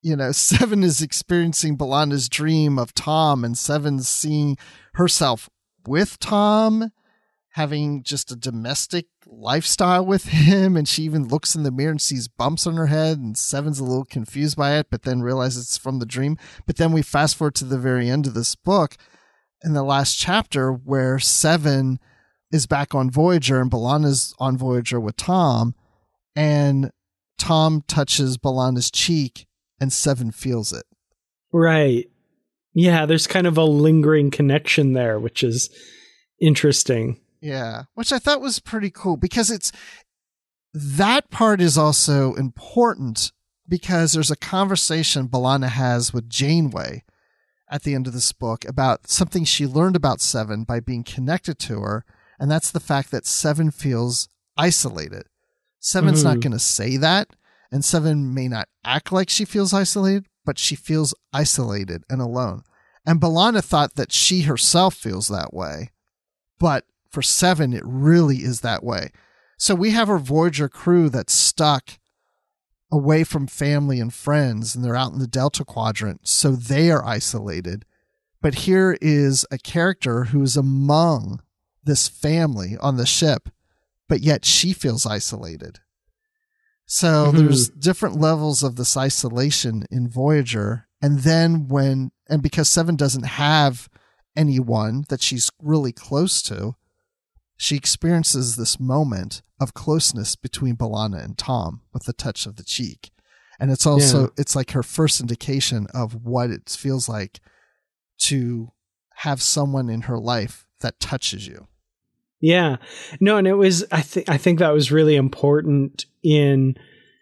7 is experiencing B'Elanna's dream of Tom, and 7's seeing herself with Tom, having just a domestic lifestyle with him, and she even looks in the mirror and sees bumps on her head, and 7's a little confused by it, but then realizes it's from the dream. But then we fast forward to the very end of this book, in the last chapter, where 7 is back on Voyager, and B'Elanna's on Voyager with Tom, and Tom touches B'Elanna's cheek, and 7 feels it. Right. Yeah, there's kind of a lingering connection there, which is interesting. Yeah, which I thought was pretty cool, because that part is also important because there's a conversation B'Elanna has with Janeway at the end of this book about something she learned about 7 by being connected to her, and that's the fact that 7 feels isolated. 7's not going to say that, and 7 may not act like she feels isolated, but she feels isolated and alone. And B'Elanna thought that she herself feels that way. But for Seven, it really is that way. So we have a Voyager crew that's stuck away from family and friends, and they're out in the Delta Quadrant, so they are isolated. But here is a character who is among this family on the ship, but yet she feels isolated. So there's different levels of this isolation in Voyager. And then because Seven doesn't have anyone that she's really close to, she experiences this moment of closeness between B'Elanna and Tom with the touch of the cheek. And it's also, it's like her first indication of what it feels like to have someone in her life that touches you. Yeah. No, and it was, I think that was really important in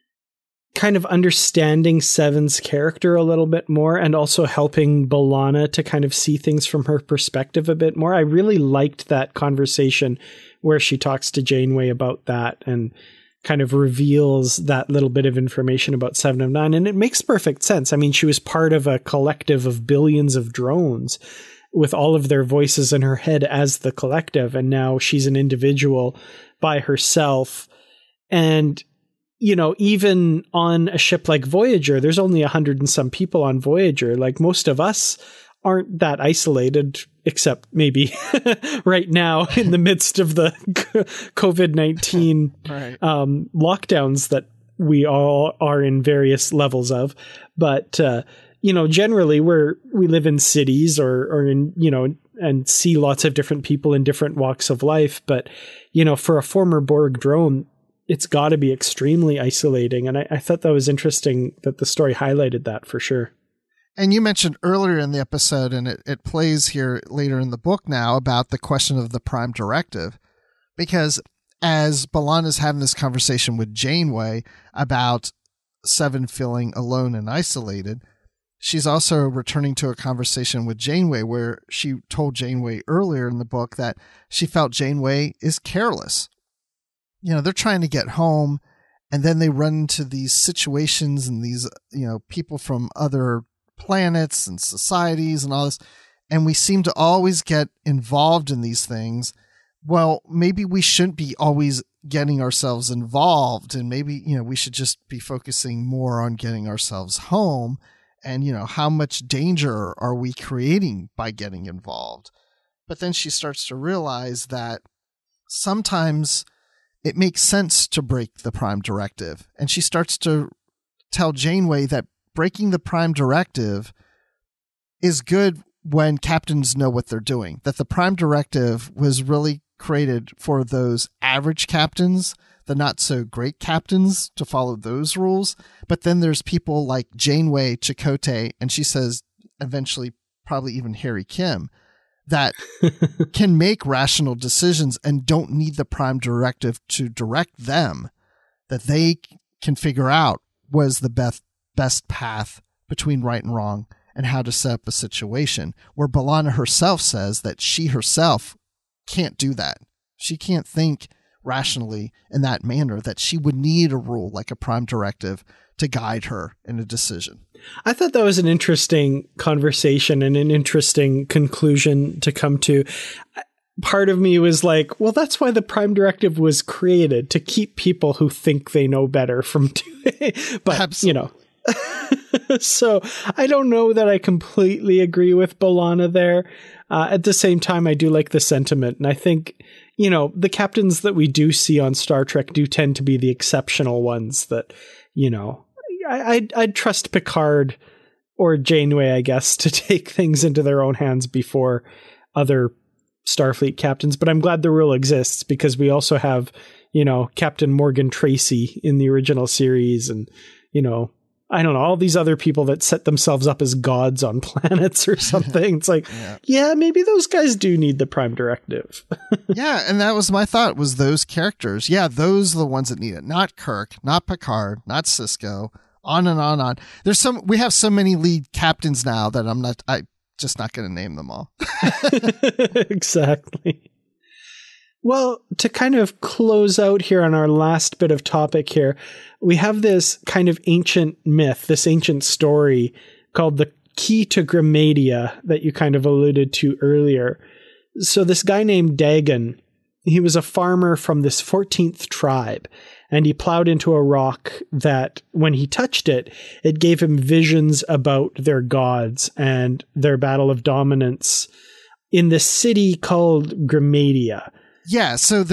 kind of understanding Seven's character a little bit more, and also helping B'Elanna to kind of see things from her perspective a bit more. I really liked that conversation where she talks to Janeway about that and kind of reveals that little bit of information about Seven of Nine. And it makes perfect sense. I mean, she was part of a collective of billions of drones with all of their voices in her head as the collective. And now she's an individual by herself. And, you know, even on a ship like Voyager, there's only 100 and some people on Voyager. Like, most of us aren't that isolated, except maybe right now in the midst of the COVID-19 lockdowns that we all are in various levels of. But, you know, generally we live in cities or in, you know, and see lots of different people in different walks of life. But, you know, for a former Borg drone, it's got to be extremely isolating. And I thought that was interesting that the story highlighted that for sure. And you mentioned earlier in the episode, and it plays here later in the book now, about the question of the Prime Directive. Because as B'Elanna is having this conversation with Janeway about Seven feeling alone and isolated, she's also returning to a conversation with Janeway where she told Janeway earlier in the book that she felt Janeway is careless. You know, they're trying to get home, and then they run into these situations and these, you know, people from other planets and societies and all this, and we seem to always get involved in these things. Well, maybe we shouldn't be always getting ourselves involved, and maybe, you know, we should just be focusing more on getting ourselves home. And, you know, how much danger are we creating by getting involved? But then she starts to realize that sometimes it makes sense to break the Prime Directive. And she starts to tell Janeway that breaking the Prime Directive is good when captains know what they're doing. That the Prime Directive was really created for those average captains, the not so great captains, to follow those rules. But then there's people like Janeway, Chakotay, and she says eventually probably even Harry Kim, that can make rational decisions and don't need the Prime Directive to direct them, that they can figure out what is the best path between right and wrong and how to set up a situation, where B'Elanna herself says that she herself can't do that. She can't think rationally in that manner, that she would need a rule like a Prime Directive to guide her in a decision. I thought that was an interesting conversation and an interesting conclusion to come to. Part of me was like, well, that's why the Prime Directive was created, to keep people who think they know better from doing. But, absolutely. You know, so I don't know that I completely agree with B'Elanna there. At the same time, I do like the sentiment. And I think, you know, the captains that we do see on Star Trek do tend to be the exceptional ones that, you know, I'd trust Picard or Janeway, I guess, to take things into their own hands before other Starfleet captains. But I'm glad the rule exists, because we also have, you know, Captain Morgan Tracy in the original series, and, you know, I don't know, all these other people that set themselves up as gods on planets or something. It's like, yeah, maybe those guys do need the Prime Directive. Yeah, and that was my thought, was those characters. Yeah, those are the ones that need it. Not Kirk, not Picard, not Sisko, on and on and on. We have so many lead captains now that I'm just not going to name them all. Exactly. Well, to kind of close out here on our last bit of topic here, we have this kind of ancient myth, this ancient story called the Key to Grammadia that you kind of alluded to earlier. So this guy named Dagon he was a farmer from this 14th tribe, and he plowed into a rock that when he touched it, it gave him visions about their gods and their battle of dominance in this city called Grimadia. Yeah, so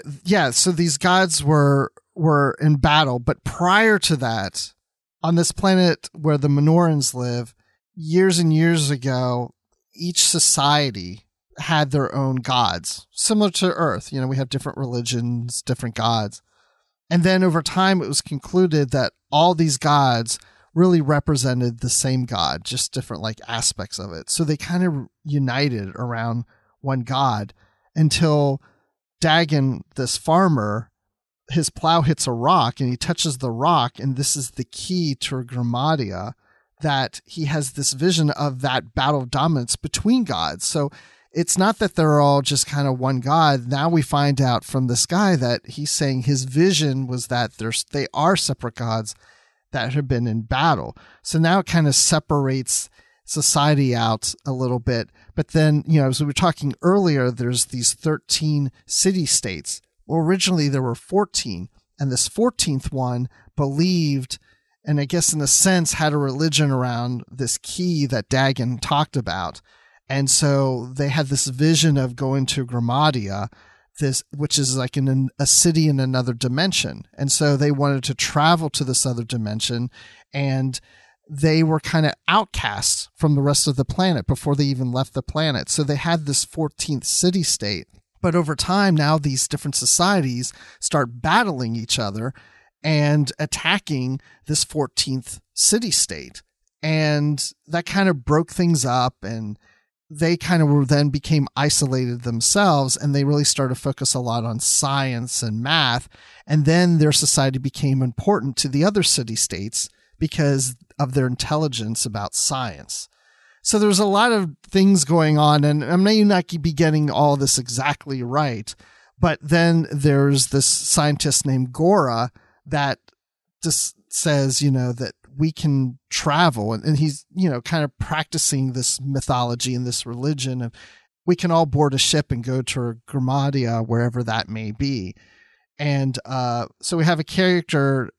so these gods were in battle, but prior to that, on this planet where the Minorans live, years and years ago, each society had their own gods, similar to Earth. We have different religions, different gods. And then over time, it was concluded that all these gods really represented the same god, just different aspects of it. So they kind of united around one god until Dagon, this farmer, his plow hits a rock and he touches the rock. And this is the key to Grimadia, that he has this vision of that battle of dominance between gods. So it's not that they're all just kind of one god. Now we find out from this guy that he's saying his vision was that they are separate gods that have been in battle. So now it kind of separates society out a little bit. But then, as we were talking earlier, there's these 13 city-states. Well, originally there were 14, and this 14th one believed, and I guess in a sense had a religion around this key that Dagon talked about. And so they had this vision of going to Grimadia, which is like a city in another dimension. And so they wanted to travel to this other dimension, and they were kind of outcasts from the rest of the planet before they even left the planet. So they had this 14th city state. But over time, now these different societies start battling each other and attacking this 14th city state. And that kind of broke things up, and they kind of then became isolated themselves, and they really started to focus a lot on science and math. And then their society became important to the other city states because of their intelligence about science. So there's a lot of things going on, and I may not be getting all this exactly right, but then there's this scientist named Gora that just says, that we can travel, and he's, kind of practicing this mythology and this religion of we can all board a ship and go to Grimadia, wherever that may be. And so we have a character,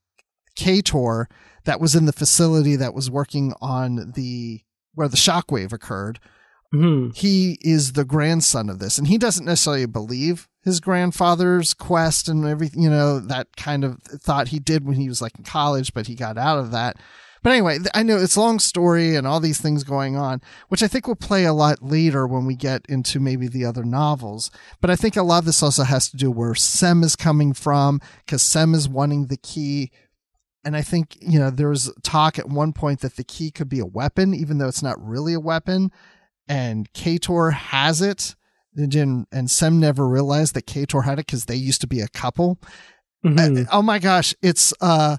Kator, that was in the facility that was working on where the shockwave occurred. Mm-hmm. He is the grandson of this, and he doesn't necessarily believe his grandfather's quest and everything, that kind of thought he did when he was in college, but he got out of that. But anyway, I know it's a long story and all these things going on, which I think will play a lot later when we get into maybe the other novels. But I think a lot of this also has to do where Sem is coming from, because Sem is wanting the key. And I think, there was talk at one point that the key could be a weapon, even though it's not really a weapon. And Kator has it. And Sem never realized that Kator had it because they used to be a couple. Mm-hmm. Oh my gosh. It's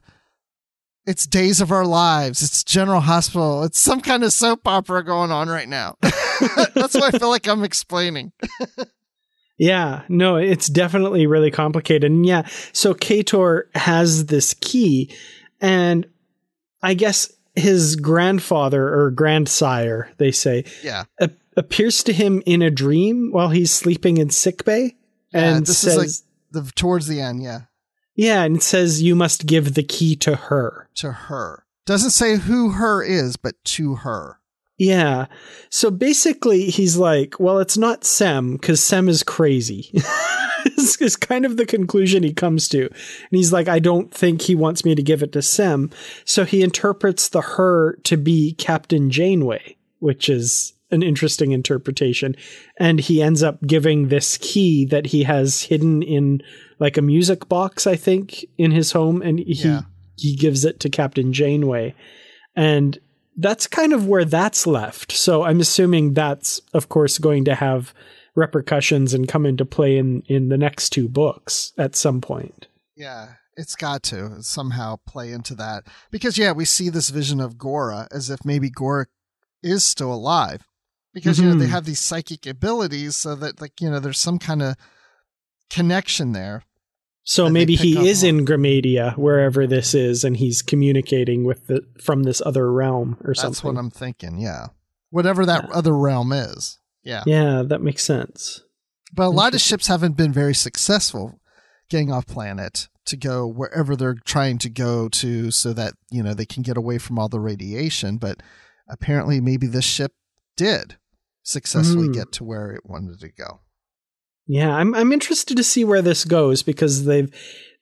Days of Our Lives. It's General Hospital. It's some kind of soap opera going on right now. That's what I feel like I'm explaining. Yeah, no, it's definitely really complicated. And yeah, so Kator has this key, and I guess his grandfather or grandsire, they say, appears to him in a dream while he's sleeping in sickbay. And this says, is towards the end, yeah. Yeah, and it says you must give the key to her. To her. Doesn't say who her is, but to her. Yeah. So basically he's like, well, it's not Sem because Sem is crazy. is kind of the conclusion he comes to. And he's like, I don't think he wants me to give it to Sem. So he interprets the her to be Captain Janeway, which is an interesting interpretation. And he ends up giving this key that he has hidden in a music box, I think, in his home. And he gives it to Captain Janeway. And that's kind of where that's left. So I'm assuming that's, of course, going to have repercussions and come into play in the next two books at some point. Yeah, it's got to somehow play into that. Because, we see this vision of Gora as if maybe Gora is still alive. Because, they have these psychic abilities so that, there's some kind of connection there. So maybe he is in Grimadia, wherever this is, and he's communicating from this other realm or something. That's what I'm thinking, yeah. Whatever that other realm is. Yeah. Yeah, that makes sense. But a lot of ships haven't been very successful getting off planet to go wherever they're trying to go to so that, they can get away from all the radiation. But apparently maybe this ship did successfully get to where it wanted to go. Yeah, I'm interested to see where this goes, because they've,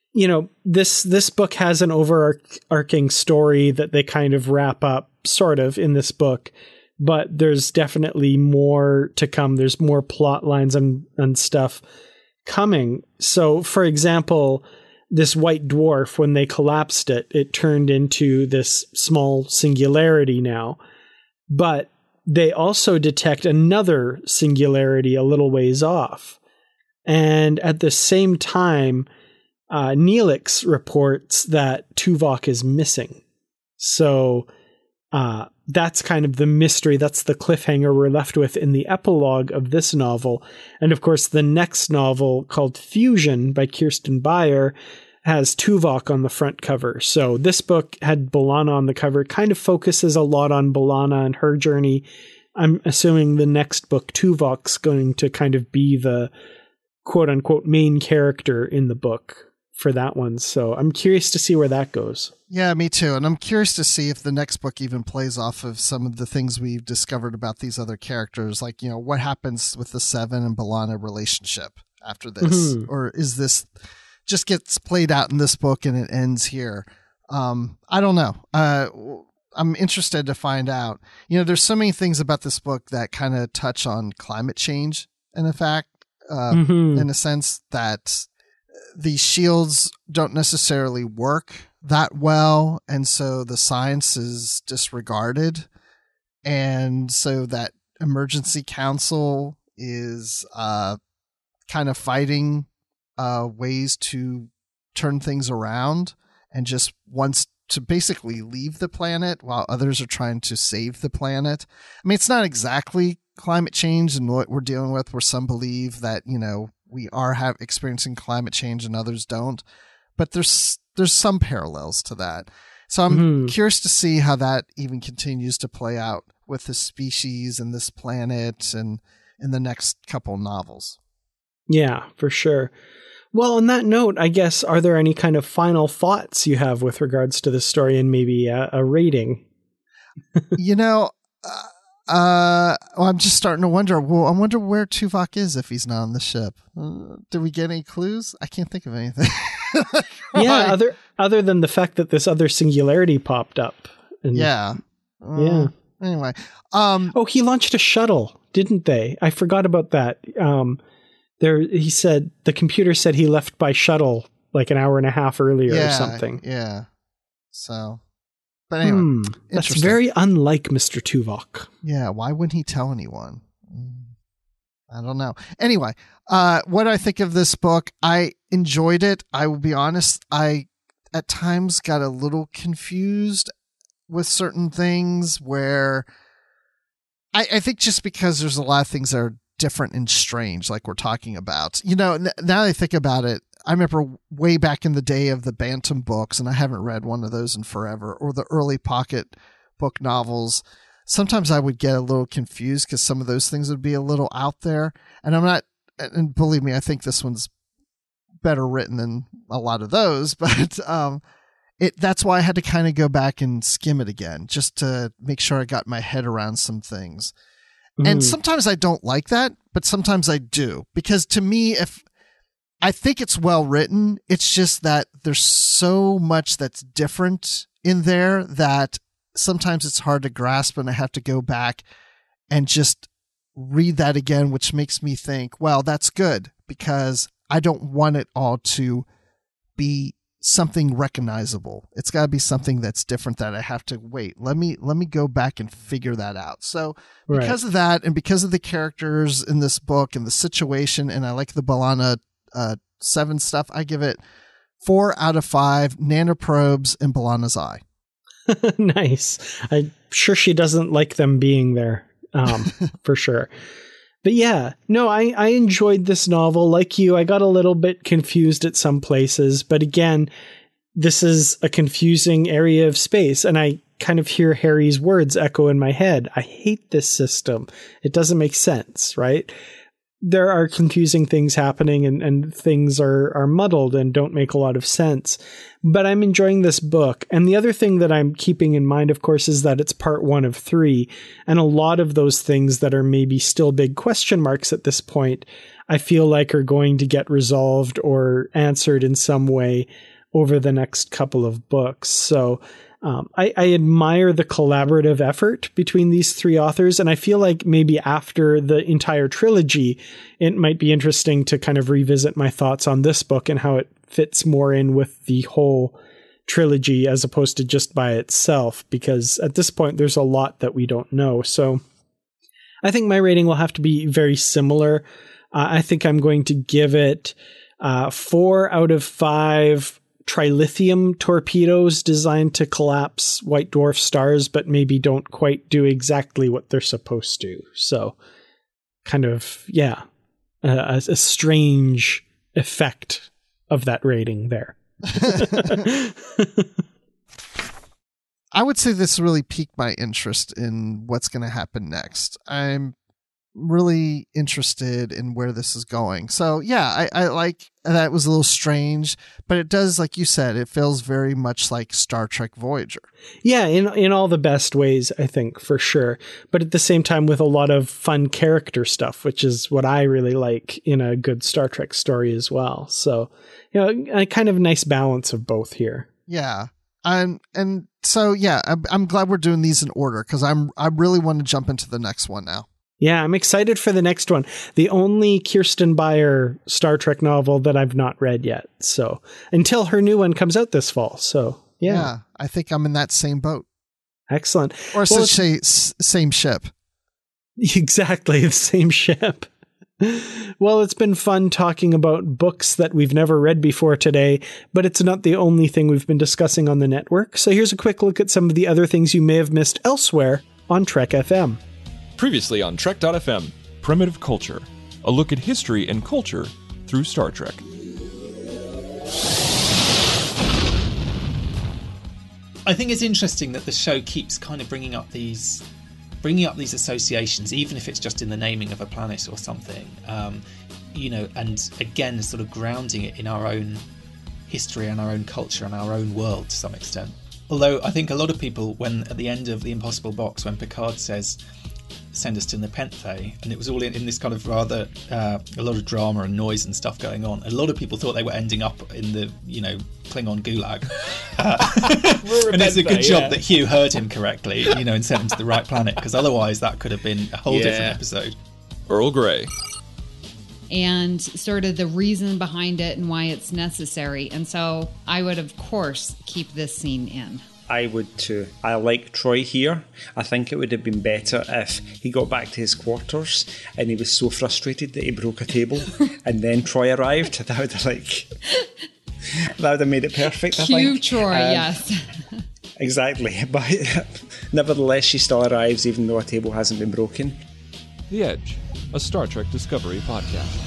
this book has an overarching story that they kind of wrap up sort of in this book, but there's definitely more to come. There's more plot lines and stuff coming. So, for example, this white dwarf, when they collapsed it, it turned into this small singularity now. But they also detect another singularity a little ways off. And at the same time, Neelix reports that Tuvok is missing. So that's kind of the mystery. That's the cliffhanger we're left with in the epilogue of this novel. And of course, the next novel, called Fusion by Kirsten Beyer, has Tuvok on the front cover. So this book had B'Elanna on the cover. It kind of focuses a lot on B'Elanna and her journey. I'm assuming the next book, Tuvok's going to kind of be the quote-unquote main character in the book for that one. So I'm curious to see where that goes. Yeah, me too. And I'm curious to see if the next book even plays off of some of the things we've discovered about these other characters. Like, what happens with the Seven and B'Elanna relationship after this? Mm-hmm. Or is this just gets played out in this book and it ends here? I don't know. I'm interested to find out. There's so many things about this book that kind of touch on climate change, in a sense that these shields don't necessarily work that well, and so the science is disregarded, and so that emergency council is kind of fighting ways to turn things around and just wants to basically leave the planet while others are trying to save the planet. I mean, it's not exactly climate change and what we're dealing with, where some believe that, we are experiencing climate change and others don't, but there's some parallels to that. So I'm curious to see how that even continues to play out with the species and this planet and in the next couple novels. Yeah, for sure. Well, on that note, I guess, are there any kind of final thoughts you have with regards to this story and maybe a rating? I'm just starting to wonder. Well, I wonder where Tuvok is if he's not on the ship. Do we get any clues? I can't think of anything. Yeah, other than the fact that this other singularity popped up. Yeah. Anyway. He launched a shuttle, didn't they? I forgot about that. He said the computer said he left by shuttle like an hour and a half earlier or something. Yeah. So, but anyway, that's very unlike Mr. Tuvok. Yeah. Why wouldn't he tell anyone? I don't know. Anyway, what I think of this book, I enjoyed it. I will be honest. I at times got a little confused with certain things where I think just because there's a lot of things that are different and strange, like we're talking about. Now that I think about it, I remember way back in the day of the Bantam books, and I haven't read one of those in forever, or the early pocket book novels. Sometimes I would get a little confused because some of those things would be a little out there. And believe me, I think this one's better written than a lot of those, but that's why I had to kind of go back and skim it again, just to make sure I got my head around some things. And sometimes I don't like that, but sometimes I do. Because to me, if I think it's well written, it's just that there's so much that's different in there that sometimes it's hard to grasp, and I have to go back and just read that again, which makes me think, well, that's good, because I don't want it all to be something recognizable. It's got to be something that's different that I have to wait. Let me go back and figure that out. So because of that, and because of the characters in this book and the situation, and I like the B'Elanna 7 stuff, I give it 4 out of 5 nanoprobes in B'Elanna's eye. Nice. I'm sure she doesn't like them being there, for sure. But yeah, no, I enjoyed this novel. Like you, I got a little bit confused at some places. But again, this is a confusing area of space. And I kind of hear Harry's words echo in my head. I hate this system. It doesn't make sense, right? there are confusing things happening and things are muddled and don't make a lot of sense. But I'm enjoying this book. And the other thing that I'm keeping in mind, of course, is that it's part 1 of 3. And a lot of those things that are maybe still big question marks at this point, I feel like are going to get resolved or answered in some way over the next couple of books. So I admire the collaborative effort between these 3 authors, and I feel like maybe after the entire trilogy, it might be interesting to kind of revisit my thoughts on this book and how it fits more in with the whole trilogy as opposed to just by itself, because at this point there's a lot that we don't know. So I think my rating will have to be very similar. I think I'm going to give it 4 out of 5 trilithium torpedoes designed to collapse white dwarf stars, but maybe don't quite do exactly what they're supposed to. So kind of, a strange effect of that rating there. I would say this really piqued my interest in what's going to happen next. I'm really interested in where this is going. So yeah, I like that. Was a little strange, but it does, like you said, it feels very much like Star Trek Voyager. Yeah, in all the best ways, I think, for sure. But at the same time with a lot of fun character stuff, which is what I really like in a good Star Trek story as well. So, a kind of nice balance of both here. Yeah. And so yeah, I'm glad we're doing these in order, because I really want to jump into the next one now. Yeah, I'm excited for the next one. The only Kirsten Beyer Star Trek novel that I've not read yet. So until her new one comes out this fall. So yeah, I think I'm in that same boat. Excellent. Or same ship. Exactly, the same ship. Well, it's been fun talking about books that we've never read before today, but it's not the only thing we've been discussing on the network. So here's a quick look at some of the other things you may have missed elsewhere on Trek FM. Previously on Trek.fm, Primitive Culture, a look at history and culture through Star Trek. I think it's interesting that the show keeps kind of bringing up these associations, even if it's just in the naming of a planet or something, and again, sort of grounding it in our own history and our own culture and our own world to some extent. Although I think a lot of people, when at the end of The Impossible Box, when Picard says, "Send us to Nepenthe," and it was all in this kind of rather a lot of drama and noise and stuff going on. A lot of people thought they were ending up in the Klingon gulag, and it's a good job that Hugh heard him correctly, and sent him to the right planet, because otherwise that could have been a whole different episode. Earl Grey. And sort of the reason behind it and why it's necessary. And so I would, of course, keep this scene in. I would too. I like Troy here. I think it would have been better if he got back to his quarters and he was so frustrated that he broke a table and then Troy arrived. That would have made it perfect, I think. Cue Troy, yes. Exactly. But nevertheless, she still arrives even though a table hasn't been broken. The Edge, a Star Trek Discovery podcast.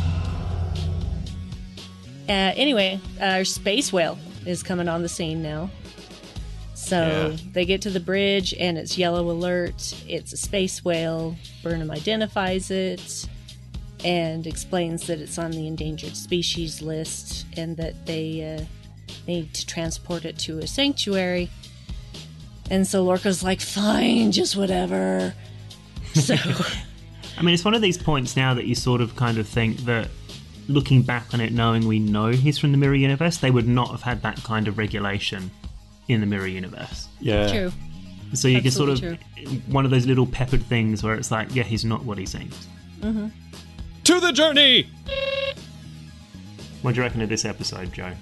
Anyway, our space whale is coming on the scene now. So they get to the bridge and it's yellow alert. It's a space whale. Burnham identifies it and explains that it's on the endangered species list and that they need to transport it to a sanctuary. And so Lorca's like, fine, just whatever. So, I mean, it's one of these points now that you sort of kind of think that looking back on it, knowing we know he's from the Mirror Universe, they would not have had that kind of regulation in the Mirror Universe. Yeah. True. So you Absolutely get sort of one of those little peppered things where it's like, yeah, he's not what he seems. Mm-hmm. To the journey! What do you reckon of this episode, Joe?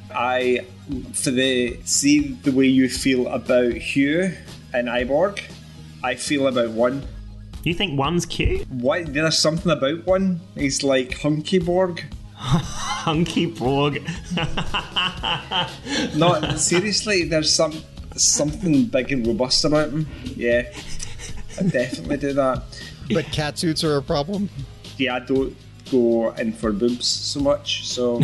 See the way you feel about Hugh and Iborg, I feel about One. You think One's cute? What? There's something about One. He's like Hunky Borg. Hunky Borg. No, seriously, there's something big and robust about him. Yeah, I definitely do that. But catsuits are a problem? Yeah, I don't go in for boobs so much, so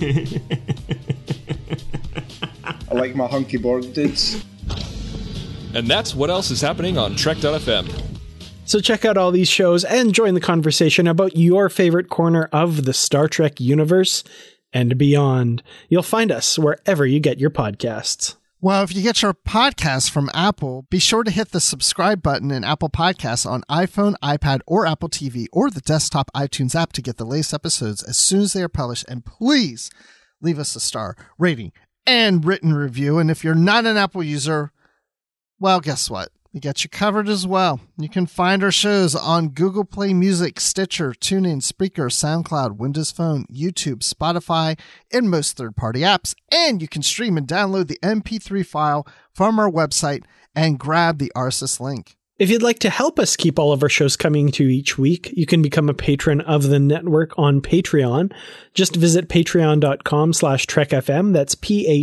I like my Hunky Borg dudes. And that's what else is happening on Trek.fm. So check out all these shows and join the conversation about your favorite corner of the Star Trek universe and beyond. You'll find us wherever you get your podcasts. Well, if you get your podcasts from Apple, be sure to hit the subscribe button in Apple Podcasts on iPhone, iPad, or Apple TV, or the desktop iTunes app to get the latest episodes as soon as they are published. And please leave us a star rating and written review. And if you're not an Apple user, well, guess what? We got you covered as well. You can find our shows on Google Play Music, Stitcher, TuneIn, Spreaker, SoundCloud, Windows Phone, YouTube, Spotify, and most third-party apps. And you can stream and download the MP3 file from our website and grab the RSS link. If you'd like to help us keep all of our shows coming to you each week, you can become a patron of the network on Patreon. Just visit patreon.com/TrekFM. That's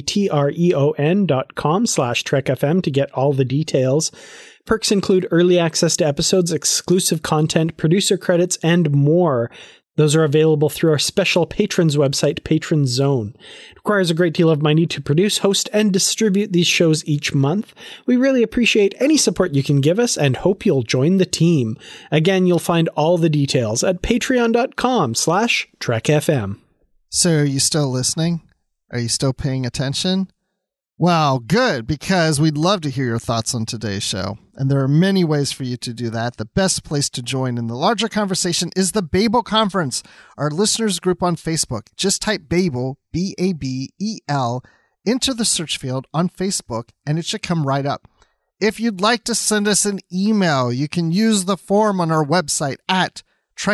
patreon.com/TrekFM to get all the details. Perks include early access to episodes, exclusive content, producer credits, and more. Those are available through our special patrons website, Patron Zone. It requires a great deal of money to produce, host, and distribute these shows each month. We really appreciate any support you can give us and hope you'll join the team. Again, you'll find all the details at patreon.com/TrekFM. So are you still listening? Are you still paying attention? Well, good, because we'd love to hear your thoughts on today's show. And there are many ways for you to do that. The best place to join in the larger conversation is the Babel Conference, our listeners group on Facebook. Just type Babel, B-A-B-E-L, into the search field on Facebook, and it should come right up. If you'd like to send us an email, you can use the form on our website at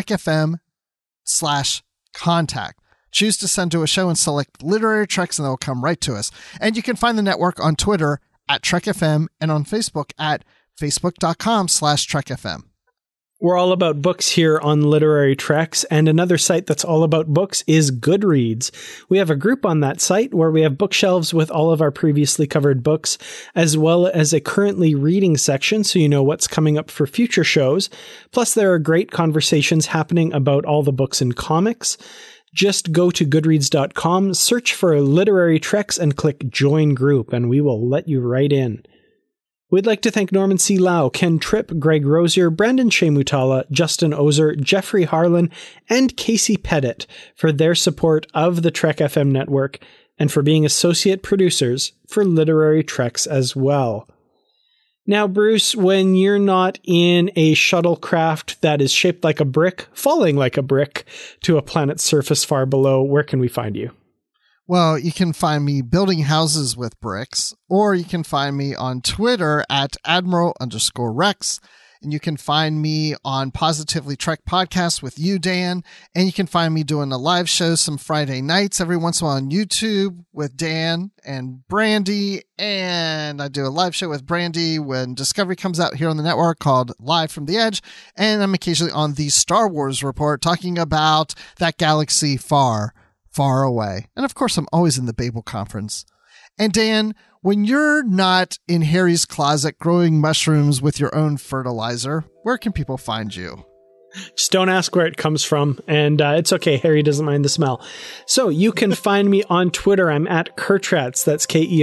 trekfm/contact. Choose to send to a show and select Literary Treks, and they'll come right to us. And you can find the network on Twitter at TrekFM and on Facebook at facebook.com/TrekFM. We're all about books here on Literary Treks, and another site that's all about books is Goodreads. We have a group on that site where we have bookshelves with all of our previously covered books, as well as a currently reading section so you know what's coming up for future shows. Plus, there are great conversations happening about all the books and comics. Just go to goodreads.com, search for Literary Treks, and click Join Group, and we will let you right in. We'd like to thank Norman C. Lau, Ken Tripp, Greg Rosier, Brandon Shemutala, Justin Ozer, Jeffrey Harlan, and Casey Pettit for their support of the Trek FM network and for being associate producers for Literary Treks as well. Now, Bruce, when you're not in a shuttlecraft that is shaped like a brick, falling like a brick to a planet's surface far below, where can we find you? Well, you can find me building houses with bricks, or you can find me on Twitter at Admiral_Rex. And you can find me on Positively Trek Podcast with you, Dan. And you can find me doing a live show some Friday nights every once in a while on YouTube with Dan and Brandy. And I do a live show with Brandy when Discovery comes out here on the network called Live from the Edge. And I'm occasionally on the Star Wars Report talking about that galaxy far, far away. And of course, I'm always in the Babel Conference. And Dan, when you're not in Harry's closet growing mushrooms with your own fertilizer, where can people find you? Just don't ask where it comes from, and it's okay. Harry doesn't mind the smell. So you can find me on Twitter. I'm at Kertrats. That's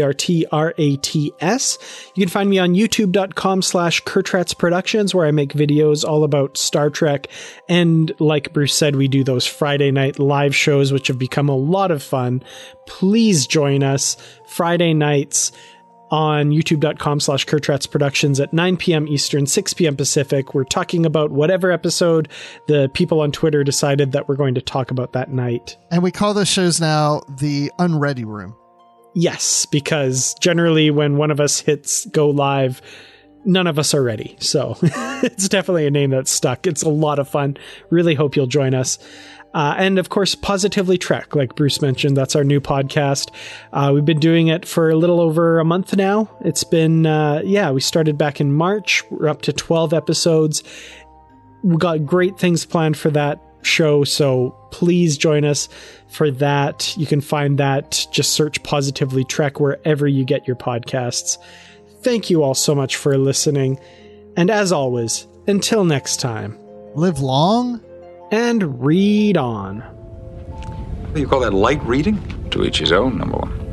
KERTRATS. You can find me on youtube.com/Kertrats Productions, where I make videos all about Star Trek. And like Bruce said, we do those Friday night live shows, which have become a lot of fun. Please join us Friday nights on youtube.com/Kertrats Productions at 9 p.m. Eastern, 6 p.m. Pacific. We're talking about whatever episode the people on Twitter decided that we're going to talk about that night. And we call those shows now the Unready Room. Yes, because generally when one of us hits go live, none of us are ready. So it's definitely a name that's stuck. It's a lot of fun. Really hope you'll join us. And of course, Positively Trek, like Bruce mentioned, that's our new podcast. We've been doing it for a little over a month now. It's been, we started back in March. We're up to 12 episodes. We've got great things planned for that show, so please join us for that. You can find that. Just search Positively Trek wherever you get your podcasts. Thank you all so much for listening. And as always, until next time, live long and read on. What do you call that, light reading? To each his own, number one.